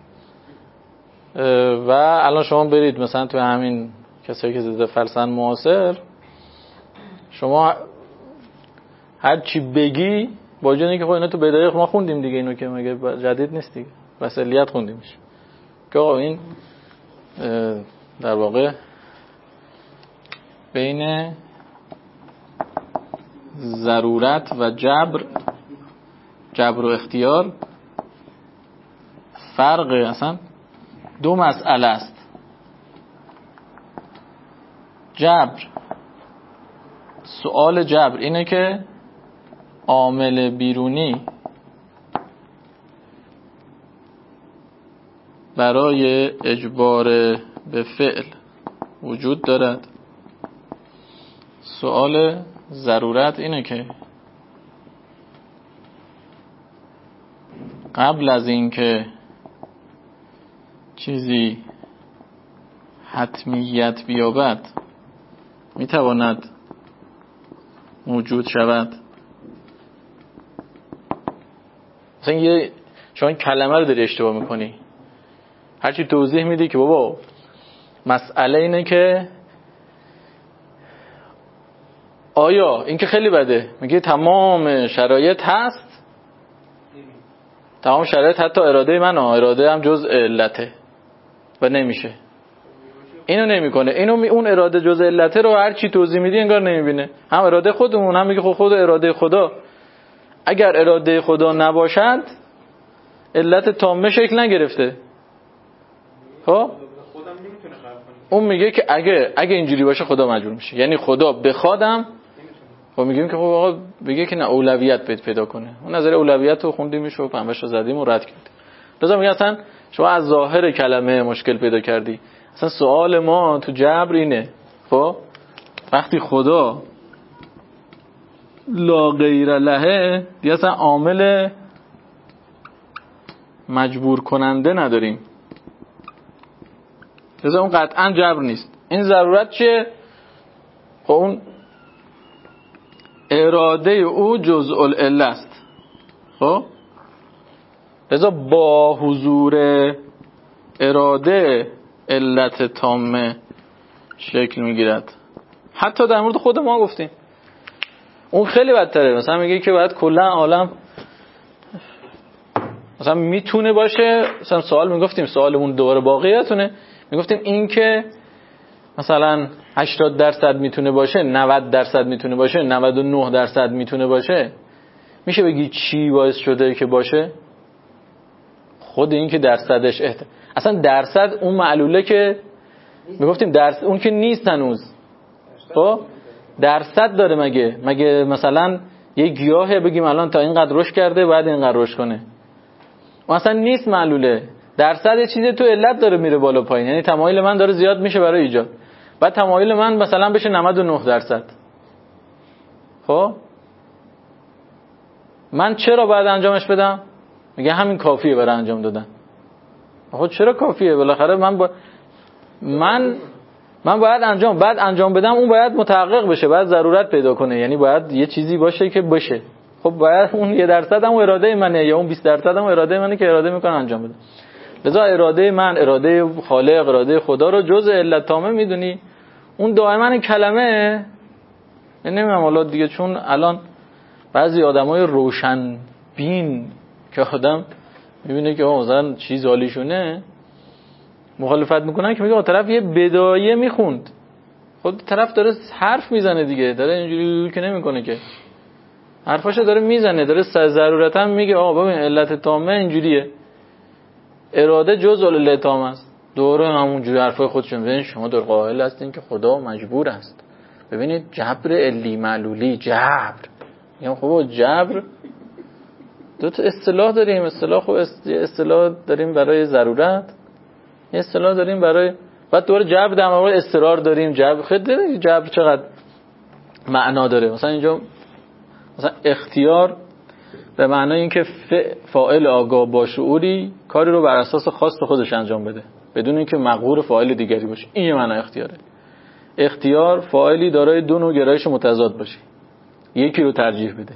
و الان شما برید مثلا تو همین کسایی که زده فلسفه معاصر، شما هر چی بگی با وجود اینکه خب اینا تو بدایق ما خوندیم دیگه، اینو که مگه جدید نیست دیگه، وصلیت خوندیمش که آقا این در واقع بین ضرورت و جبر جبر و اختیار فرق اصلا دو مسئله است. جبر، سؤال جبر اینه که عامل بیرونی برای اجبار به فعل وجود دارد. سؤال ضرورت اینه که قبل از اینکه چیزی حتمیت بیابد میتواند موجود شود. مثلا یه شما این کلمه رو داری اشتباه میکنی، هرچی توضیح میدی که بابا مسئله اینه که آیا این که خیلی بده، میگه تمام شرایط هست، تمام شرایط حتی اراده من، اراده هم جزء علته و نمیشه. اینو نمیکنه، اینو می اون اراده جزء علته رو هر چی توضیح میدی انگار نمیبینه. هم اراده خودمون هم میگه خود خود اراده خدا، اگر اراده خدا نباشد علت تامه شکل نگرفته. خب اون میگه که اگه اگه اینجوری باشه خدا مجبور میشه، یعنی خدا بخوادم. خب میگیم که خب آقا بگه که نه اولویت بهت پیدا کنه. اون نظر اولویت رو خوندیمش و پنبهش رو زدیم و رد کردیم. لذا میگه اصلا شما از ظاهر کلمه مشکل پیدا کردی. اصلا سوال ما تو جبر اینه، خب وقتی خدا لا غیر لهه دیگه اصلا عامل مجبور کننده نداریم، لذا اون قطعا جبر نیست. این ضرورت چیه؟ خب اون اراده او جزء العله است. خب لذا با حضور اراده علت تامه شکل میگیرد. حتی در مورد خود ما گفتیم اون خیلی بدتره. مثلا میگه که باید کلا عالم مثلا میتونه باشه. مثلا سوال میگفتیم، سوالمون دوباره باقیتونه، میگفتیم این که مثلا هشتاد درصد میتونه باشه، نود درصد میتونه باشه، نود و نه درصد میتونه باشه، میشه بگی چی باعث شده که باشه؟ خود این که درصدش احت... اصلا درصد اون معلوله که میگفتیم درصد اون که نیست هنوز. خب درصد داره مگه مگه مثلا یه گیاهه بگیم الان تا اینقدر رشد کرده بعد اینقدر رشد کنه، مثلا نیست معلوله. درصد چیزی تو علت داره میره بالا پایین، یعنی تمایل من داره زیاد میشه برای ایجاد، بعد تمایل من مثلا بشه نود و نه درصد. خب من چرا باید انجامش بدم؟ میگه همین کافیه برای انجام دادن. خب چرا کافیه؟ بالاخره من با... من من باید انجام بعد انجام بدم، اون باید متحقق بشه، باید ضرورت پیدا کنه، یعنی باید یه چیزی باشه که بشه. خب باید اون یه درصد هم اراده منه یا اون بیست درصد هم اراده منه که اراده میکنه انجام بده. لذا اراده من، اراده خالق، اراده خدا رو جزء علت تامه میدونی. اون دائما این کلمه نمیدونم حالا دیگه، چون الان بعضی آدمای روشن بین که آدم میبینه که مثلا چیز حالیشونه مخالفت میکنن، که میگه طرف یه بدایه میخوند، خود طرف داره حرف میزنه دیگه، داره اینجوری که نمیکنه که حرفاشو داره میزنه، داره ضرورتا میگه آقا ببین علت تامه اینجوریه، اراده جزء علت تامه است. دوره همونجوری حرفای خودشون ببین شما در قائل هستین که خدا مجبور است. ببینید جبر علی معلولی، جبر میگم خب جبر دو تا اصطلاح داریم، اصطلاح خب اصطلاح داریم برای ضرورت، یه اصطلاح داریم برای، بعد دوباره جبر در مورد اضطرار داریم. جبر خیلی جبر چقدر معنا داره. مثلا اینجا مثلا اختیار به معنای اینکه فاعل آگاه با شعوری کاری رو بر اساس خواست خودش انجام بده بدون اینکه مقهور فاعل دیگری باشه، این یه معنای اختیاره. اختیار فاعلی دارای دو نوع گرایش متضاد باشه، یکی رو ترجیح بده.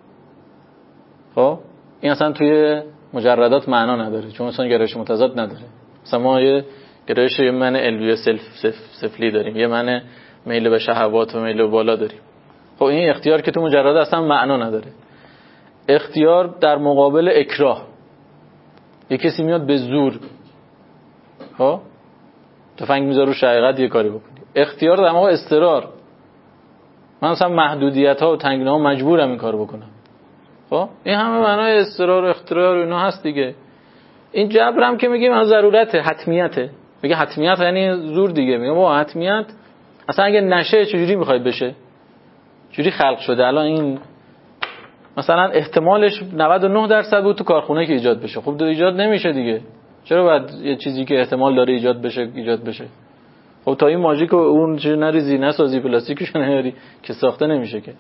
خب این اصلا توی مجردات معنا نداره، چون اصلا گرایش متضاد نداره. مثلا ما یه گرایش یه معنی علوی سلف سف سفلی داریم، یه معنی میل به شهوات و میل به بالا داریم. خب این اختیار که تو مجرد اصلا معنا نداره. اختیار در مقابل اکراه، یه کسی میاد به زور خب تفنگ میذاره رو شقیقت یه کاری بکنی. اختیار در مقابل اضطرار، من مثلا محدودیت ها و تنگنا ها مجبورم این کارو بکنم. خب این همه معنای اضطرار و اختیار و اینا هست دیگه. این جبر هم که میگیم از ضرورته، حتمیته. میگه حتمیت یعنی زور دیگه. میگم با حتمیت اصلا اگه نشه چجوری میخواید بشه؟ چجوری خلق شده؟ الان این مثلا احتمالش نود و نه درصد بود تو کارخونه که ایجاد بشه، خب ایجاد نمیشه دیگه. چرا باید یه چیزی که احتمال داره ایجاد بشه ایجاد بشه؟ خب تا این ماژیک اون چیز نریزی، نسازی، پلاستیکش نیاری که ساخته نمیشه که.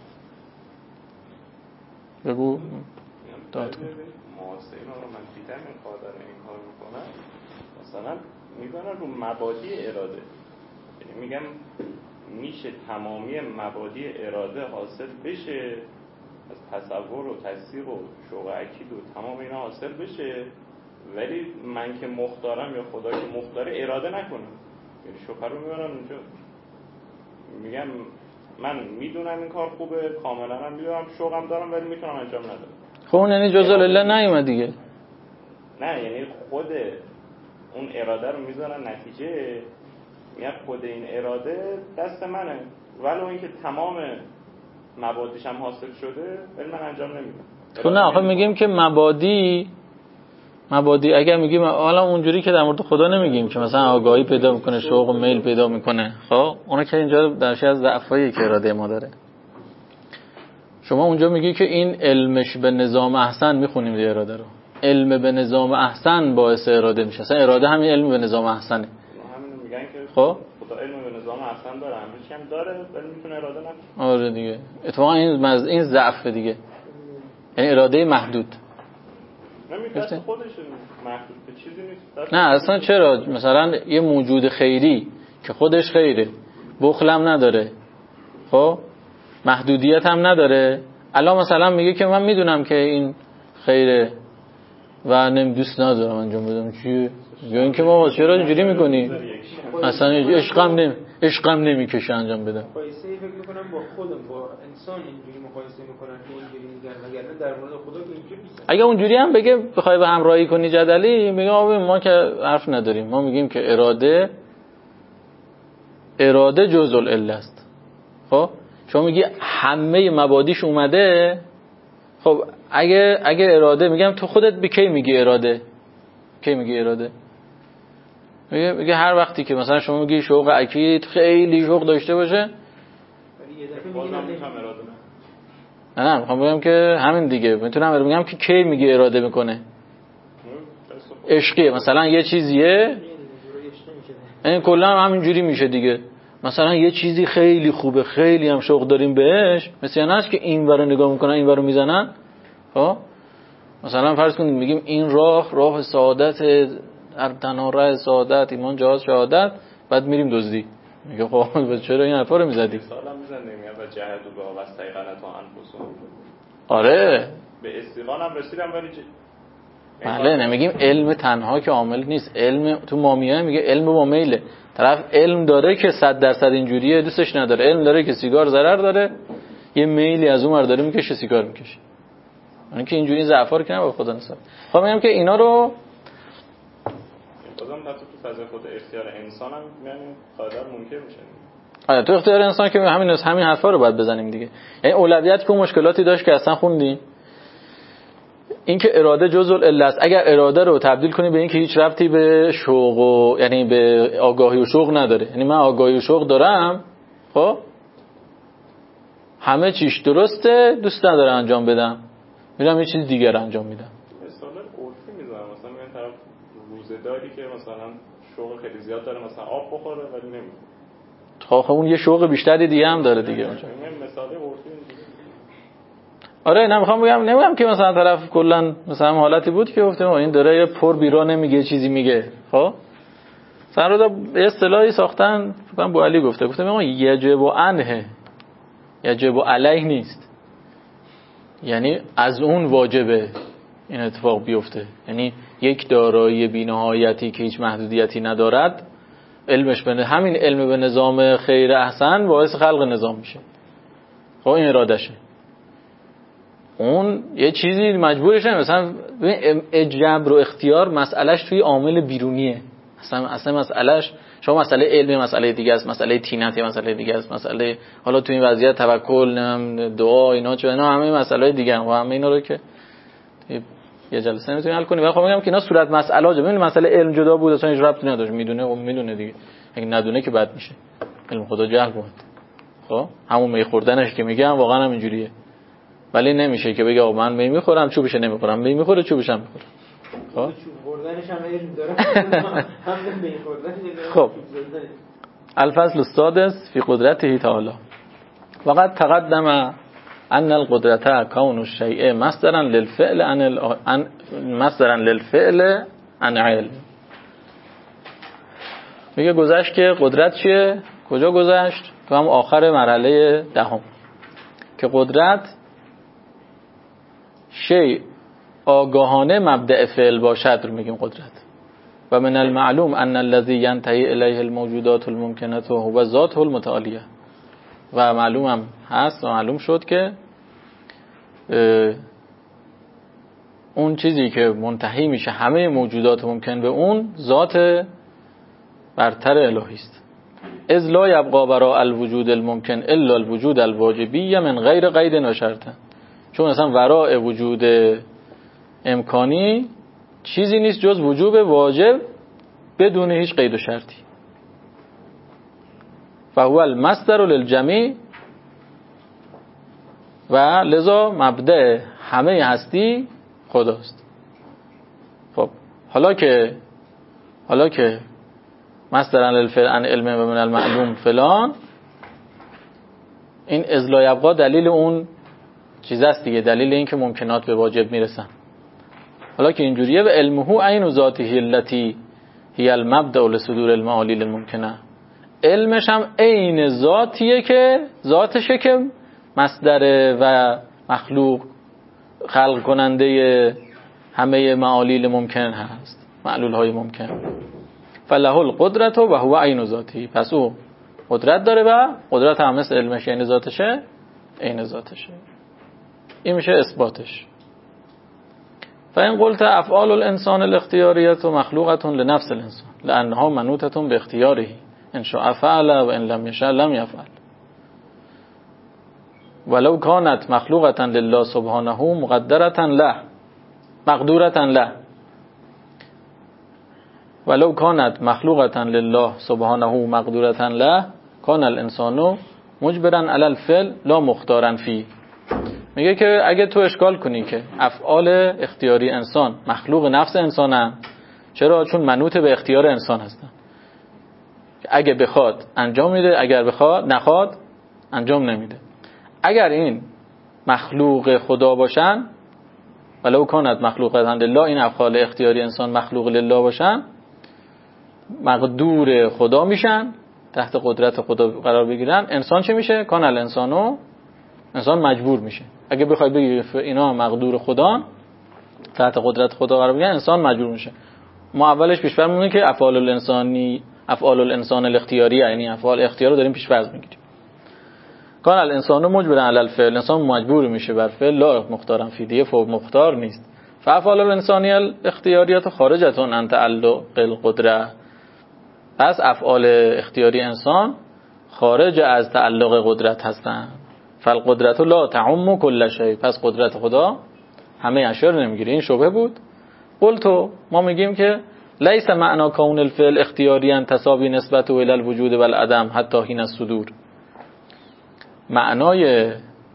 بگو داد معاصرین رو من دیدم این کار داره این کار میکنن، مثلا میگن رو مبادی اراده، یعنی میگم میشه تمامی مبادی اراده حاصل بشه از تصور و تصدیق و شوق اکید و تمام اینا حاصل بشه، ولی من که مختارم یا خدا که مختاره اراده نکنم. یعنی شوخر رو میبرن اونجا میگم من میدونم این کار خوبه، کاملا هم میدونم شوقم دارم ولی میتونم انجام ندارم. خب اون یعنی جزء الله نیومد دیگه. نه یعنی خود اون اراده رو میذارن نتیجه، میگه خود این اراده دست منه ولو اینکه تمام مبادیش هم حاصل شده ولی من انجام نمیدم. خب نه آخه میگیم که مبادی مبادی اگر میگیم حالا اونجوری که در مورد خدا نمیگیم که مثلا آگاهی پیدا میکنه، شوق و میل پیدا میکنه. خب اونا که اینجا درشه از ضعفایی که اراده ما داره. شما اونجا میگی که این علمش به نظام احسن، میخونیم دیگه اراده رو، علم به نظام احسن باعث اراده میشه. اصلا اراده همین علم به نظام احسنه. همین میگن که خب خدا علم به نظام احسن داره، همش هم داره ولی میتونه اراده نکنه. آره دیگه. اتفاقا این مز... این ضعف دیگه، یعنی اراده محدود. نمیشه خودش محدود به چیزی نیست. نه اصلا چرا؟ مثلا یه موجود خیری که خودش خیره، بخل هم نداره، خب محدودیت هم نداره، الان مثلا میگه که من میدونم که این خیره و نمی دوست ندارم انجام بدم. چیه؟ یا اینکه ما چرا اینجوری میکنی؟ اصلا عشقم نمی عشقم نمیکشه انجام بدم. مقایسه فکر میکنم با خودم با انسان اینجوری مقایسه میکنن که اینجوری میگن، وگرنه در مورد خدا که اینجوری نیست. اگه اونجوری هم بگه بخوای به همراهی کنی جدلی، میگه آقا ما که حرف نداریم، ما میگیم که اراده اراده جزء العله است. خب شما میگی همه مبادیش اومده، خب اگه اگه اراده، میگم تو خودت به کی میگی اراده؟ کی میگی اراده؟ میگه میگه هر وقتی که مثلا شما میگی شوق اکید خیلی شوق داشته باشه، ولی یه دفعه میگی من نمیخوام اراده نه میخوام بگم که همین دیگه میتونم بگم که کی میگه اراده میکنه عشقیه، مثلا یه چیزیه این کلا هم همینجوری میشه دیگه. مثلا یه چیزی خیلی خوبه، خیلی هم شوق داریم بهش، مثلا نه است که این ورا نگاه میکنن این ورا میزنن. خب مثلا فرض کنید میگیم این راه راه سعادت، هر تنها راه سعادت ایمان جهاد شهادت، بعد میریم دزدی. میگه خب چرا این حرفا رو میزدی؟ مثلا میزنه میگه و جهاد و با واستایقنت و انفسهم. آره به استیقان هم رسیدم ولی ج... بله نمیگیم علم تنها که عامل نیست. علم تو مامیه میگه علم با میله. طرف علم داره که صد درصد اینجوریه دوستش نداره، علم داره که سیگار ضرر داره یه میلی از اون ور داره میکشه سیگار میکشه. یعنی که اینجوری ضعفا رو که نه خدا نسبت. خب میگم که اینا رو بازم حتی تو فضای خود اختیار انسان هم یعنی قادر ممکن میشه. آره تو اختیار انسان که همین همین حرفا رو باید بزنیم دیگه. یعنی اولویت که مشکلاتی داشت که اصلا خوندیم، این که اراده جزء العله است. اگر اراده رو تبدیل کنی به این که هیچ ربطی به شوق و یعنی به آگاهی و شوق نداره، یعنی من آگاهی و شوق دارم خب همه چیش درسته دوست نداره انجام بدم میرم یه چیز دیگر انجام میدم. مثلا عرفی میذارم مثلا میگن طرف روزه‌داری که مثلا شوق خیلی زیاد داره مثلا آب بخوره ولی نمیخوره. خب اون یه شوق بیشتری دیگه هم داره دیگه اونجا. این مثال عرفی. آره نمیخوام بگم نمیگم که مثلا طرف کلا مثلا حالتی بود که گفتم این داره یه پر بیرا نمیگه چیزی میگه. خب مثلا رو یه اصطلاحی ساختن فکر کنم بو علی گفته گفته میگم یجب عنه یجب علیه نیست، یعنی از اون واجبه این اتفاق بیفته. یعنی یک دارایی بی‌نهایتی که هیچ محدودیتی ندارد علمش به همین علم به نظام خیر احسن باعث خلق نظام میشه. خب این ارادشه. اون یه چیزی مجبورشه مثلا جبر و اختیار مسئلهش توی عامل بیرونیه. اصلا اصلا مسئلهش شما مسئله علمی مسئله دیگه است، مسئله تینت مسئله دیگه است، مسئله حالا توی این وضعیت توکل دعا اینا چه اینا همه مسائل دیگه و همه اینا رو که یه جلسه نمیتونی حل کنی. ولی خب میگم که اینا صورت مسئله جا ببین مسئله علم جدا بود اصلا هیچ ربطی نداشت، میدونه اون میدونه دیگه، اگه ندونه که بد میشه. علم خدا جهل بود. خب همون می خوردنش که میگم واقعا هم اینجوریه. ولی نمیشه که بگه من می میخورم چوبش نمیخورم، می میخوره چوبش هم میخوره. خب چوب خوردنش هم علم داره هم می خوردنش. خب الفصل السادس فی قدرته تعالی. وقد تقدم ان القدرة كون الشيء مصدرا للفعل عن مصدرا للفعل عن علم. میگه گذشت که قدرت چیه؟ کجا گذشت؟ تو هم آخر مرحله دهم که قدرت شیء آگاهانه مبدأ فعل باشد رو میگیم قدرت. و من المعلوم ان الذي ينتهي الیه الموجودات الممکنه هو ذاته المتعالیه. و معلوم هم هست و معلوم شد که اون چیزی که منتهی میشه همه موجودات ممکن به اون ذات برتر الهی است. اذ لا یبقى براء الوجود الممکن الا الوجود الواجبی من غیر قید و شرط. چون اصلا وراء وجود امکانی چیزی نیست جز وجوب واجب بدون هیچ قید و شرطی. فهو المصدر للجمیع و لذا مبدأ همه هستی خداست. خب حالا که حالا که مصدر للفعل عن علم و من المعلوم فلان، این اذ لا یبقى دلیل اون چیز است دیگه، دلیل این که ممکنات به واجب میرسن. حالا که اینجوریه و علمه عین ذاته التي هی المبدأ لصدور المعالی الممکنه، علمش هم عین ذاتیه که ذاتشه که مصدر و مخلوق خلق کننده همه معالیل ممکن هست، معلول های ممکن. فله القدرت و هو عین ذاتی، پس او قدرت داره و قدرت هم مثل علمش یعنی ذاتشه عین ذاتشه. این میشه اثباتش. فإن قلت افعال الانسان الاختیاریت و مخلوقة لنفس الانسان لانها منوطة باختیاره ان شاء فعل و ان لم یشاء لم یفعل ولو كانت مخلوقة لله سبحانه مقدرة له مقدورة له ولو كانت مخلوقة لله سبحانه مقدورة له كان الانسان مجبرا على الفعل لا مختارا فيه. میگه که اگه تو اشکال کنی که افعال اختیاری انسان مخلوق نفس انسانن، چرا؟ چون منوط به اختیار انسان هستن، اگه بخواد انجام میده، اگر بخواد نخواد انجام نمیده. اگر این مخلوق خدا باشن، ولو کانت مخلوقة لله، این افعال اختیاری انسان مخلوق لله باشن، مقدور خدا میشن، تحت قدرت خدا قرار بگیرن. انسان چه میشه؟ کان الانسانو، انسان مجبور میشه. اگه بخوای بگی اینا مقدور خدا، تحت قدرت خدا قرار بگیرن، انسان مجبور میشه. ما اولش پیش فرض می‌کنیم که افعال الانسانی، افعال الانسان الاختیاری، یعنی افعال اختیار رو داریم پیش فرض میگیریم. کان الانسانو مجبرا علی الفعل، انسان مجبور میشه بر فعل، لا مختارن فی، دیگه فوق مختار نیست. فافعال الانسانی الاختیاریات خارجتون عن تعلق القدره، پس افعال اختیاری انسان خارج از تعلق قدرت هستند. فالقدرت لا تعم کل شیء، پس قدرت خدا همه اشیاء رو نمیگیره. این شبهه بود. قلتو، ما میگیم که لیس معنا کون الفعل اختیاریا تساوی نسبته الی الوجود و العدم حتی حین الصدور. معنای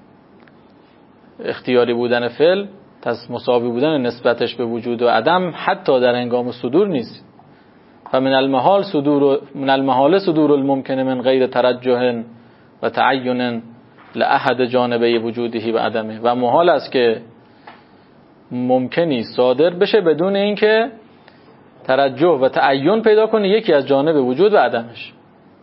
اختیاری بودن فعل مساوی بودن نسبتش به وجود و عدم حتی در هنگام صدور نیست. فمن المحال صدور من المحال صدور الممکن من غیر ترجح و تعین لاحد جانبه وجوده و عدمه، و محال است که ممکنی صادر بشه بدون اینکه ترجح و تعین پیدا کنه یکی از جانب وجود و عدمش.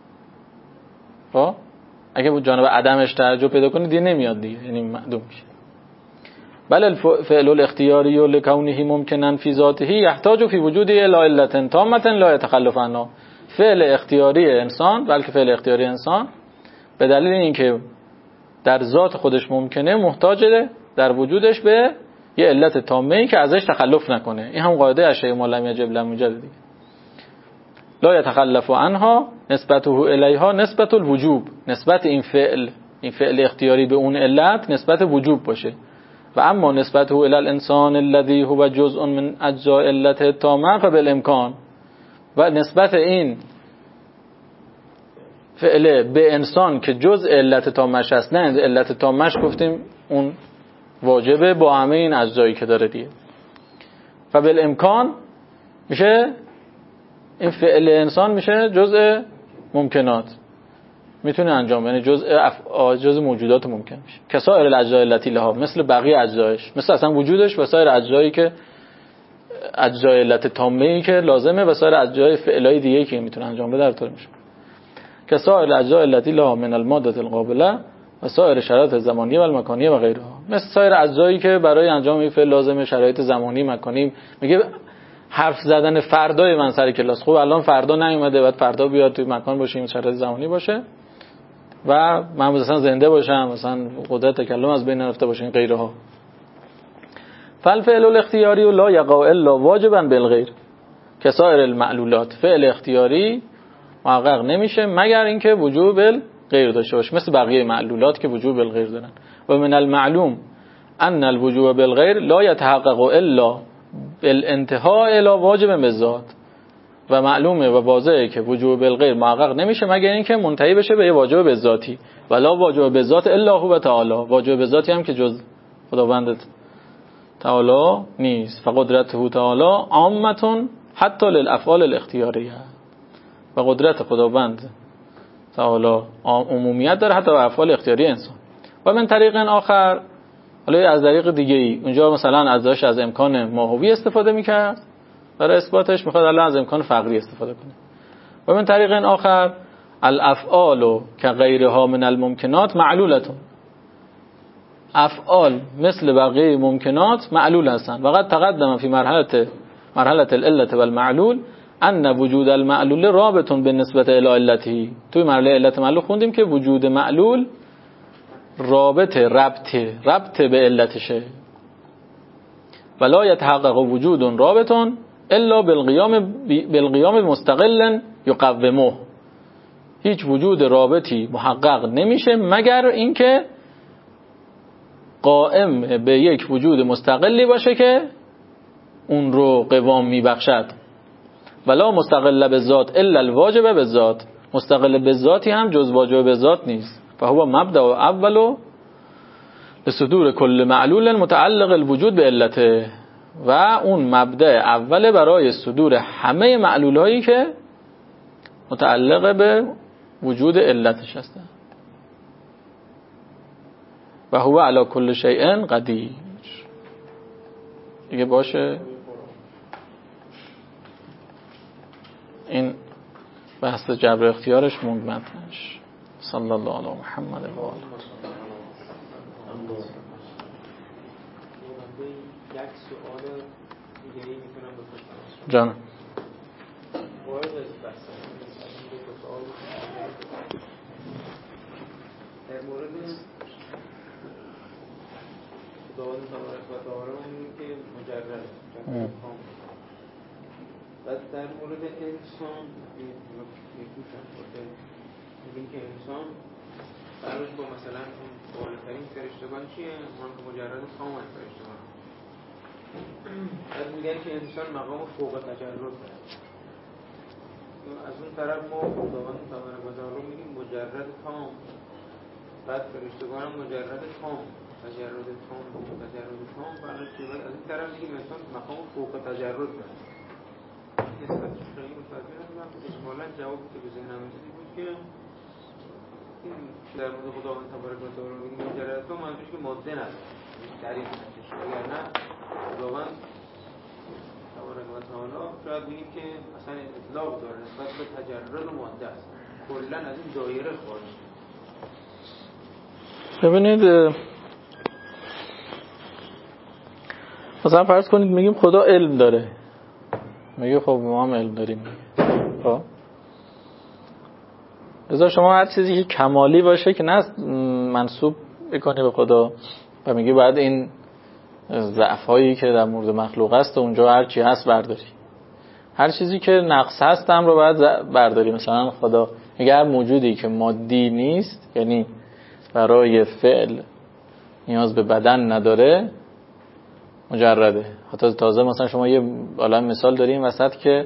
خب اگه جانب عدمش ترجح پیدا کنه دیگه نمیاد دیگه، یعنی معدوم میشه. بل الفعل الاختیاری لکونه ممکنا فی ذاته یحتاج فی وجوده الی علة تامة لا يتخلف عنها. فعل اختیاری انسان، بلکه فعل اختیاری انسان به دلیل اینکه در ذات خودش ممکنه، محتاجه در وجودش به یه علت تامه‌ای که ازش تخلف نکنه. این هم قاعده اشیاء ما لم یجب لم یوجد دیگه. لا یتخلف عنها نسبته الیها نسبت الوجوب، نسبت این فعل، این فعل اختیاری به اون علت نسبت وجوب باشه. و اما نسبته الی الانسان الذی هو جزء من اجزاء علت التامه فبالامکان، و نسبت این فعل به انسان که جزء علت تامش هست، نه علت تامش گفتیم اون واجبه با همه این اجزایی که داره دیگه. فبالامکان میشه این فعل انسان میشه جزء ممکنات، میتونه انجام، یعنی جزء جزء موجودات ممکن میشه. کسائر الاجزاء التي لها، مثل بقیه اجزایش، مثل اصلا وجودش و سایر اجزایی که اجزای علت تامه‌ای که لازمه و سایر اجزای فعلای دیگه‌ای که میتونه انجام بده در طور میشه. کسائر الاجزاء التي لها من الماده القابله و سایر شرایط زمانیه و المکانیه و غیرها، مثل سایر اجزایی که برای انجام این فعل لازمه، شرایط زمانی مکانی. میگه حرف زدن فردای من سر کلاس، خب الان فردا نیومده، بعد فردا بیاد توی مکان باشه، این شرایط زمانی باشه و من مثلا زنده باشم، مثلا قدرت تکلم از بین رفته باشه، این غیرها. فالفعل الاختیاری لا یقع الا واجبا بالغیر کسائر المعلولات، فعل اختیاری محقق نمیشه مگر اینکه وجوب بالغیر داشته باشه، مثل بقیه معلولات که وجوب بالغیر دارن. و من المعلوم ان الوجوب بالغیر لا يتحقق الا بالانتهاء الى واجب بالذات، و معلومه و واضحه که وجوب بالغیر محقق نمیشه مگر اینکه منتهی بشه به یه واجب بالذاتی. ولا واجب بالذات الا هو تعالی، واجب بالذاتی هم که جز خداوند تعالی نیست. فقدرته تعالی عامه حتی للافعال الاختیاریه، و قدرت خداوند تعالی عمومیت داره حتی به افعال اختیاری انسان. و من طریق آخر، حالا از طریق دیگه ای، اونجا مثلا از داشت از امکان ماهوی استفاده میکرد برای اثباتش، میخواد الان از امکان فقری استفاده کنه. و من طریق آخر الافعال که غیرها من الممکنات معلولتون، افعال مثل بقیه ممکنات معلول هستند. وقد تقدم فی مرحله مرحله العلت والمعلول ان وجود المعلول رابط بالنسبه الی علته. توی مرحله علت معلول خوندیم که وجود معلول رابط ربط ربط به علتشه. ولا يتحقق وجود رابط الا بالقيام بالقيام مستقلا يقومه. هیچ وجود رابطی محقق نمیشه مگر اینکه قائم به یک وجود مستقلی باشه که اون رو قوام میبخشد. ولا مستقل بالذات الا الواجب بالذات، مستقل بالذاتی هم جز واجب بالذات نیست. فهو مبدأ اول به صدور کل معلول متعلق الوجود به علته، و اون مبدأ اوله برای صدور همه معلولایی که متعلق به وجود علتش هستن. و هو علی کل شیء قدیر. دیگه باشه این بحث جبر اختیارش موند متنش. صلی الله علی محمد و آله. یک سوال دیگه ای میتونم بپرسم جان. وارد از بحث این دو سوال در مورد خداوند تبارک و تعالی میگه که مجرد بعد در مورد انسان میگوشن میگیم که انسان برای با مثلا اون بالاترین فرشتگان چیه؟ اون که مجرد کامل فرشتگان. بعد میگن که انسان مقام فوق تجرد داره. از اون طرف ما خداوند تبارک و تعالی میگیم مجرد تام، بعد فرشتگان هم مجرد تام، تجرد تام، تجرد تام. بعد از این طرف میگیم انسان مقام فوق تجرد داره. نسبتش خیلی متوجه نمیدونم. اجمالا جوابی که به ذهنم رسید بود که این در مورد خداوند تبارک و تعالی میگیم مجرد تام، منظورش که ماده نداره، تعریف نشه. اگر نه خداوند تبارک و تعالی شاید بگیم که اصلا اطلاق داره نسبت به تجرد و ماده است، کلا از این دایره خارج. ببینید مثلا فرض کنید میگیم خدا علم داره، میگه خب ما هم علم داریم. خب لذا شما هر چیزی که کمالی باشه که نه منسوب بکنی به خدا و میگی بعد این ضعف هایی که در مورد مخلوق است اونجا هر چی هست برداری، هر چیزی که نقص هست هم رو باید برداری. مثلا خدا میگه هر موجودی که مادی نیست، یعنی برای فعل نیاز به بدن نداره، مجرده. حتی تازه مثلا شما یه عالم مثال داریم وسط که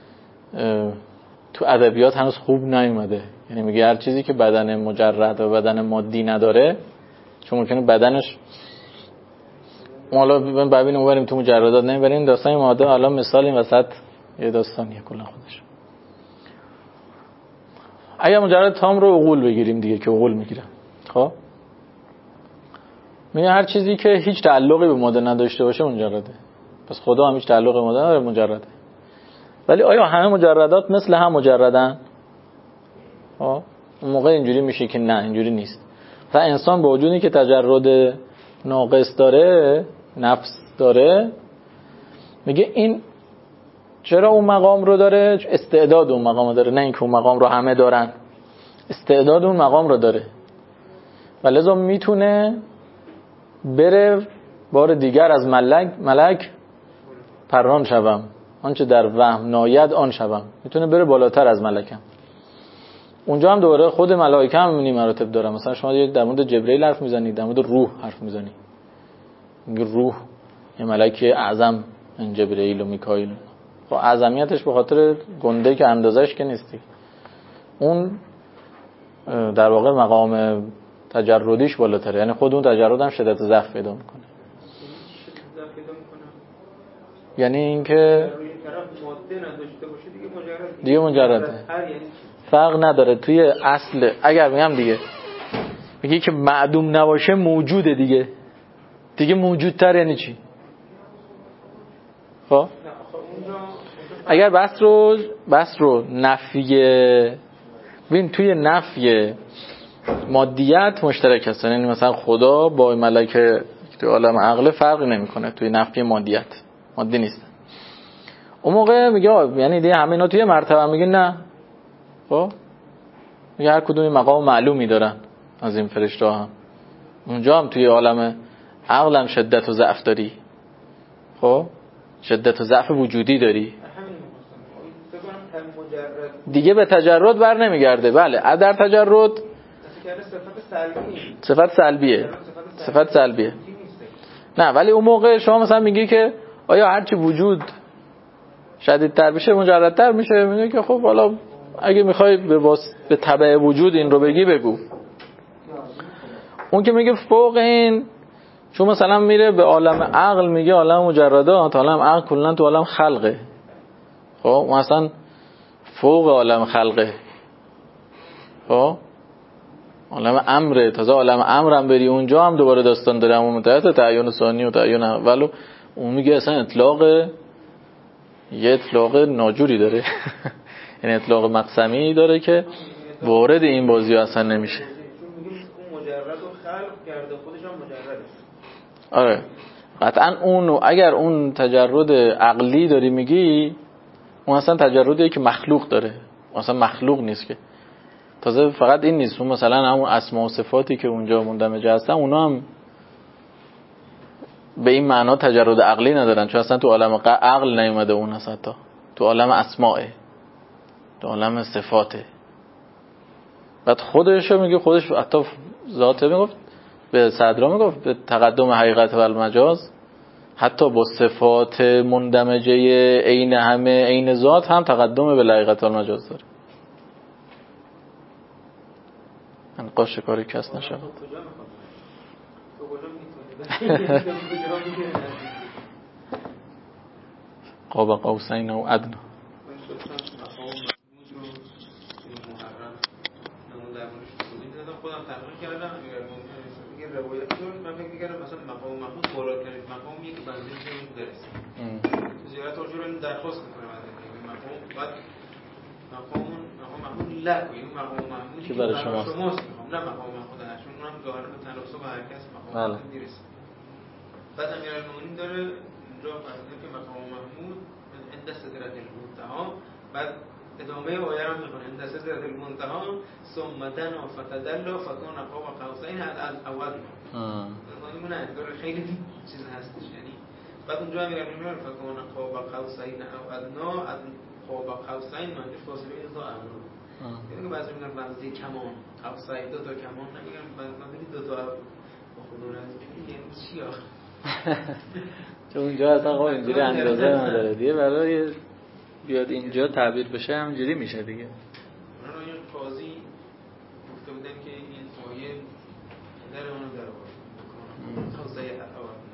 تو ادبیات هنوز خوب نیومده، یعنی میگه هر چیزی که بدن مجرد و بدن مادی نداره، چون ممکنه بدنش حالا ببینیم اونوریم تو مجردات نمیبریم داستان ماده. حالا مثال این وسط یه داستانیه کلا خودش. اگر مجرد تام رو عقول بگیریم دیگه که عقول میگیرن، خب میگه هر چیزی که هیچ تعلقی به ماده نداشته باشه مجرده. پس خدا هم هیچ تعلقی به ماده نداره، مجرده. ولی آیا همه مجردات مثل هم مجردن؟ خب اون موقع اینجوری میشه که نه، اینجوری نیست. و انسان با وجودی که تجرد ناقص داره، نفس داره، میگه این چرا اون مقام رو داره؟ استعداد اون مقام رو داره، نه اینکه اون مقام رو همه دارن، استعداد اون مقام رو داره و لذا میتونه بره بار دیگر از ملک ملک پران شوم، آنچه در وهم ناید آن شوم. میتونه بره بالاتر از ملکم. اونجا هم دوباره خود ملائکه هم میبینی مراتب داره. مثلا شما در مورد جبرئیل حرف میزنید، در مورد روح حرف میزنید، میگه روح یه ملائکه اعظم این جبرئیل و میکائیل. خب اعظمیتش به خاطر گنده که اندازش که نیستی، اون در واقع مقام تجردیش بالاتره، یعنی خود اون تجرد هم شدت ضعف پیدا میکنه. یعنی اینکه دیگه مجرده، فرق نداره توی اصل. اگر میگم دیگه میگه که معدوم نباشه موجوده دیگه، دیگه موجودتر یعنی چی؟ خب اگر بحث رو بحث رو نفی ببین توی نفی مادیت مشترک هستن، یعنی مثلا خدا با ملائکه توی عالم عقل فرقی نمیکنه توی نفی مادیت، مادی نیستن. اون موقع میگه یعنی دیگه همه اینا توی مرتبه میگه نه. خب میگه هر کدومی مقام معلومی دارن از این فرشته هم. اونجا هم توی عالم عقل هم شدت و ضعف داری، خب شدت و ضعف وجودی داری دیگه. به تجرد بر نمیگرده. بله در تجرد صفت سلبیه، صفت سلبیه نه. ولی اون موقع شما مثلا میگی که آیا هرچی وجود شدیدتر بشه مجردتر میشه؟ میگه که خب حالا اگه میخوای به واس... به تبع وجود این رو بگی بگو. اون که میگه فوق این چون مثلا میره به عالم عقل میگه عالم مجردات، عالم عقل کلا تو عالم خلقه. خب مثلا فوق عالم خلقه، خب عالم امره، تازه عالم امر هم بری اونجا هم دوباره داستان داره، همون متعهد تعین ثانی و تعین اول. اون میگه اصلا اطلاق یه اطلاق ناجوری داره یعنی اطلاق مقسمی داره که وارد این بازی اصلا نمیشه. چون میگیم اون مجرد و خلق کرده خودش هم مجرده. آره قطعا اون اگر اون تجرد عقلی داری میگی، اون اصلا تجردیه که مخلوق داره، اصلا مخلوق نیست که. تازه فقط این نیست، اون مثلا همون اسما و صفاتی که اونجا مندمج هستن اونا هم به این معنا تجرد عقلی ندارن، چون اصلا تو عالم عقل نیومده اون، اصلا تا تو عالم اسماءه، تو عالم صفاته. بعد خودشو میگه، خودش حتی ذاته میگفت به صدرا میگفت به تقدم حقیقت و المجاز، حتی با صفات مندمجه عین همه عین ذات هم تقدم به حقیقت و المجاز داره. انقاش کاری کس نشود. قاب قوسین او ادنا. خودم تحقیق کردم اگر روایت شد من فکر می‌کردم مثلا مقام محمود بالاترین مقامیه که بنده میشه برسه. تو زیارت حضور رو درخواست می‌کنه بنده مقام بعد مقام مقام محمود لا این مقام محمودی که برای شماست، می‌خوام نه مقام محمود چون اونم ظاهرا به تناسب هر کس مقام میرسه. بعد امیرالمومنین داره اونجا فرموده که مقام محمود عند سدرة المنتهی، بعد ادامه آیه رو میخونه عند سدرة المنتهی ثم دنا فتدلى فكان قاب قوسین از اول ما میمونه داره خیلی چیز هستش. یعنی بعد اونجا امیرالمومنین فكان قاب قوسین او ادنی، از قاب قوسین معنیش فاصله دو امر، یعنی که بعضی میگن بنزدیک کمان قوسین دو تا کمان، نمیگن بنزدیک دو تا با خدا نزدیک، یعنی چی آخه چون اونجا اصلا خب اینجوری اندازه نداره دیگه، برای بیاد اینجا تعبیر بشه همینجوری میشه دیگه. من روی قاضی گفته بودن که این آیه در اون در آورد قوسین اول